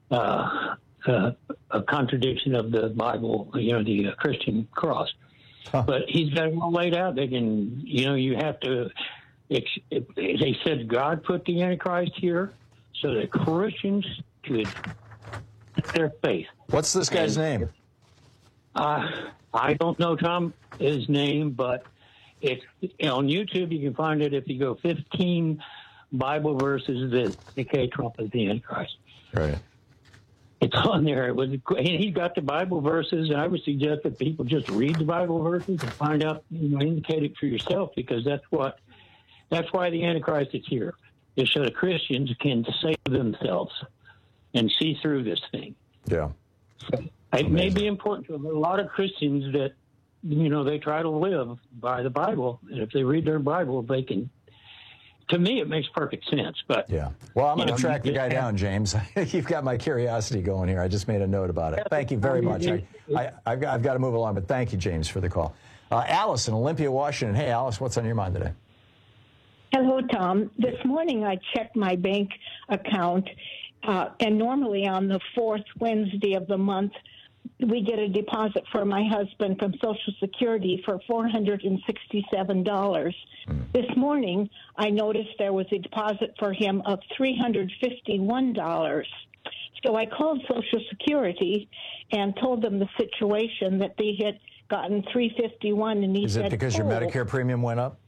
uh, uh, a contradiction of the Bible, you know, the uh, Christian cross. Huh. But he's got it all laid out. They can, you know, you have to. They said God put the Antichrist here so that Christians could get their faith. What's this guy's and, name? Uh, I don't know Tom his name, but it's on YouTube. You can find it if you go fifteen Bible verses that indicate Trump as the Antichrist. Right. It's on there. It was. He got the Bible verses, and I would suggest that people just read the Bible verses and find out, you know, indicate it for yourself, because that's what. That's why the Antichrist is here, is so that Christians can save themselves and see through this thing. Yeah. So it may be important to a lot of Christians that, you know, they try to live by the Bible, and if they read their Bible, they can. To me, it makes perfect sense. But yeah. Well, I'm going to know, track the guy down, James. You've got my curiosity going here. I just made a note about it. Thank you very much. I, I, I've, got, I've got to move along, but thank you, James, for the call. Uh, Alice in Olympia, Washington. Hey, Alice, what's on your mind today? Hello, Tom. This morning I checked my bank account, uh, and normally on the fourth Wednesday of the month, we get a deposit for my husband from Social Security for four hundred sixty-seven dollars. Mm. This morning, I noticed there was a deposit for him of three hundred fifty-one dollars. So I called Social Security and told them the situation, that they had gotten three hundred fifty-one dollars, and he Is said, it because oh. your Medicare premium went up?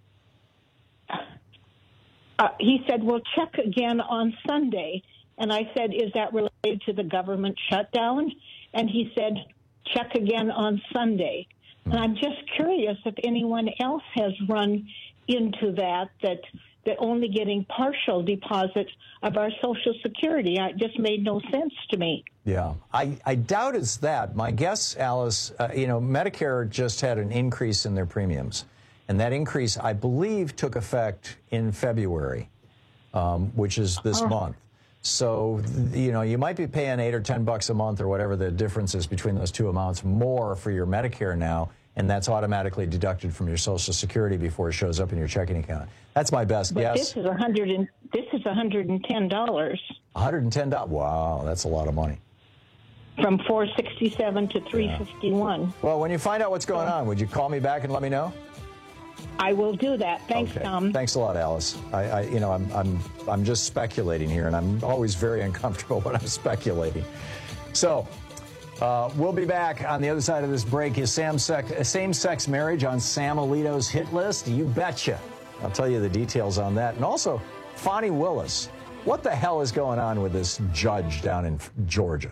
Uh, he said, well, check again on Sunday. And I said, is that related to the government shutdown? And he said, check again on Sunday. And I'm just curious if anyone else has run into that, that that only getting partial deposit of our Social Security. It just made no sense to me. Yeah, I, I doubt it's that. My guess, Alice, uh, you know, Medicare just had an increase in their premiums. And that increase, I believe, took effect in February, um, which is this oh. month. So, you know, you might be paying eight or ten bucks a month or whatever the difference is between those two amounts more for your Medicare now, and that's automatically deducted from your Social Security before it shows up in your checking account. That's my best but guess. This is a hundred and this is one hundred ten dollars. one hundred ten dollars. Wow, that's a lot of money. From four sixty-seven to three fifty-one. Yeah. Well, when you find out what's going on, would you call me back and let me know? I will do that. Thanks, okay. Tom. Thanks a lot, Alice. I, I, you know, I'm, I'm, I'm just speculating here, and I'm always very uncomfortable when I'm speculating. So, uh, we'll be back on the other side of this break. Is same-sex marriage on Sam Alito's hit list? You betcha. I'll tell you the details on that. And also, Fani Willis. What the hell is going on with this judge down in Georgia?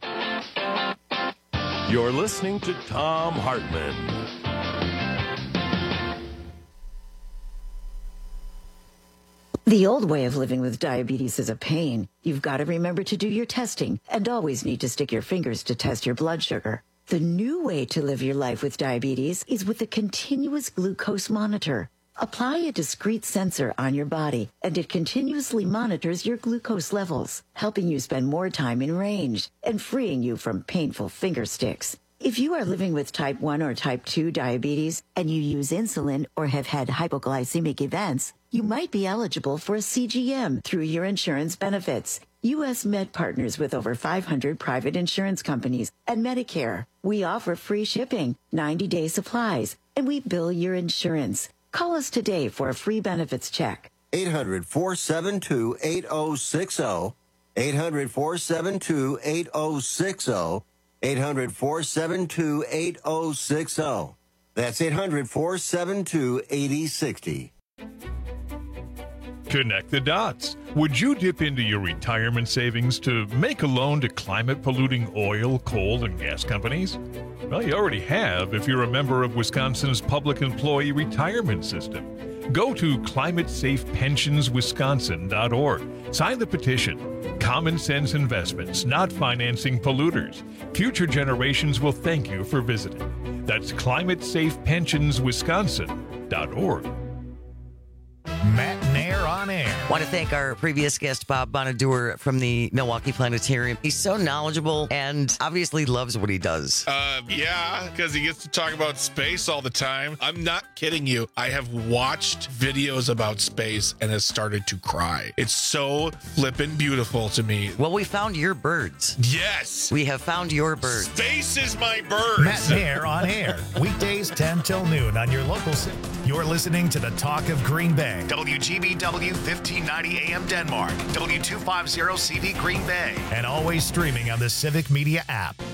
You're listening to Thom Hartmann. The old way of living with diabetes is a pain. You've got to remember to do your testing and always need to stick your fingers to test your blood sugar. The new way to live your life with diabetes is with a continuous glucose monitor. Apply a discrete sensor on your body, and it continuously monitors your glucose levels, helping you spend more time in range and freeing you from painful finger sticks. If you are living with type one or type two diabetes and you use insulin or have had hypoglycemic events, you might be eligible for a C G M through your insurance benefits. U S Med partners with over five hundred private insurance companies and Medicare. We offer free shipping, ninety-day supplies, and we bill your insurance. Call us today for a free benefits check. eight hundred, four seven two, eight oh six oh. eight hundred, four seven two, eight oh six oh. eight hundred, four seven two, eight oh six oh. That's eight hundred, four seven two, eight oh six oh. Connect the dots. Would you dip into your retirement savings to make a loan to climate-polluting oil, coal, and gas companies? Well, you already have if you're a member of Wisconsin's Public Employee Retirement System. Go to climate safe pensions wisconsin dot org. Sign the petition. Common sense investments, not financing polluters. Future generations will thank you for visiting. That's climate safe pensions wisconsin dot org. Matt Nair on on Air. Want to thank our previous guest, Bob Bonaduer from the Milwaukee Planetarium. He's so knowledgeable and obviously loves what he does. Uh, yeah, because he gets to talk about space all the time. I'm not kidding you. I have watched videos about space and has started to cry. It's so flippin' beautiful to me. Well, we found your birds. Yes. We have found your birds. Space is my birds. Matt Mayer on Air. Weekdays ten till noon on your local. You're listening to the Talk of Green Bay. W G B W fifteen ninety A M Denmark. W two fifty C V Green Bay. And always streaming on the Civic Media app.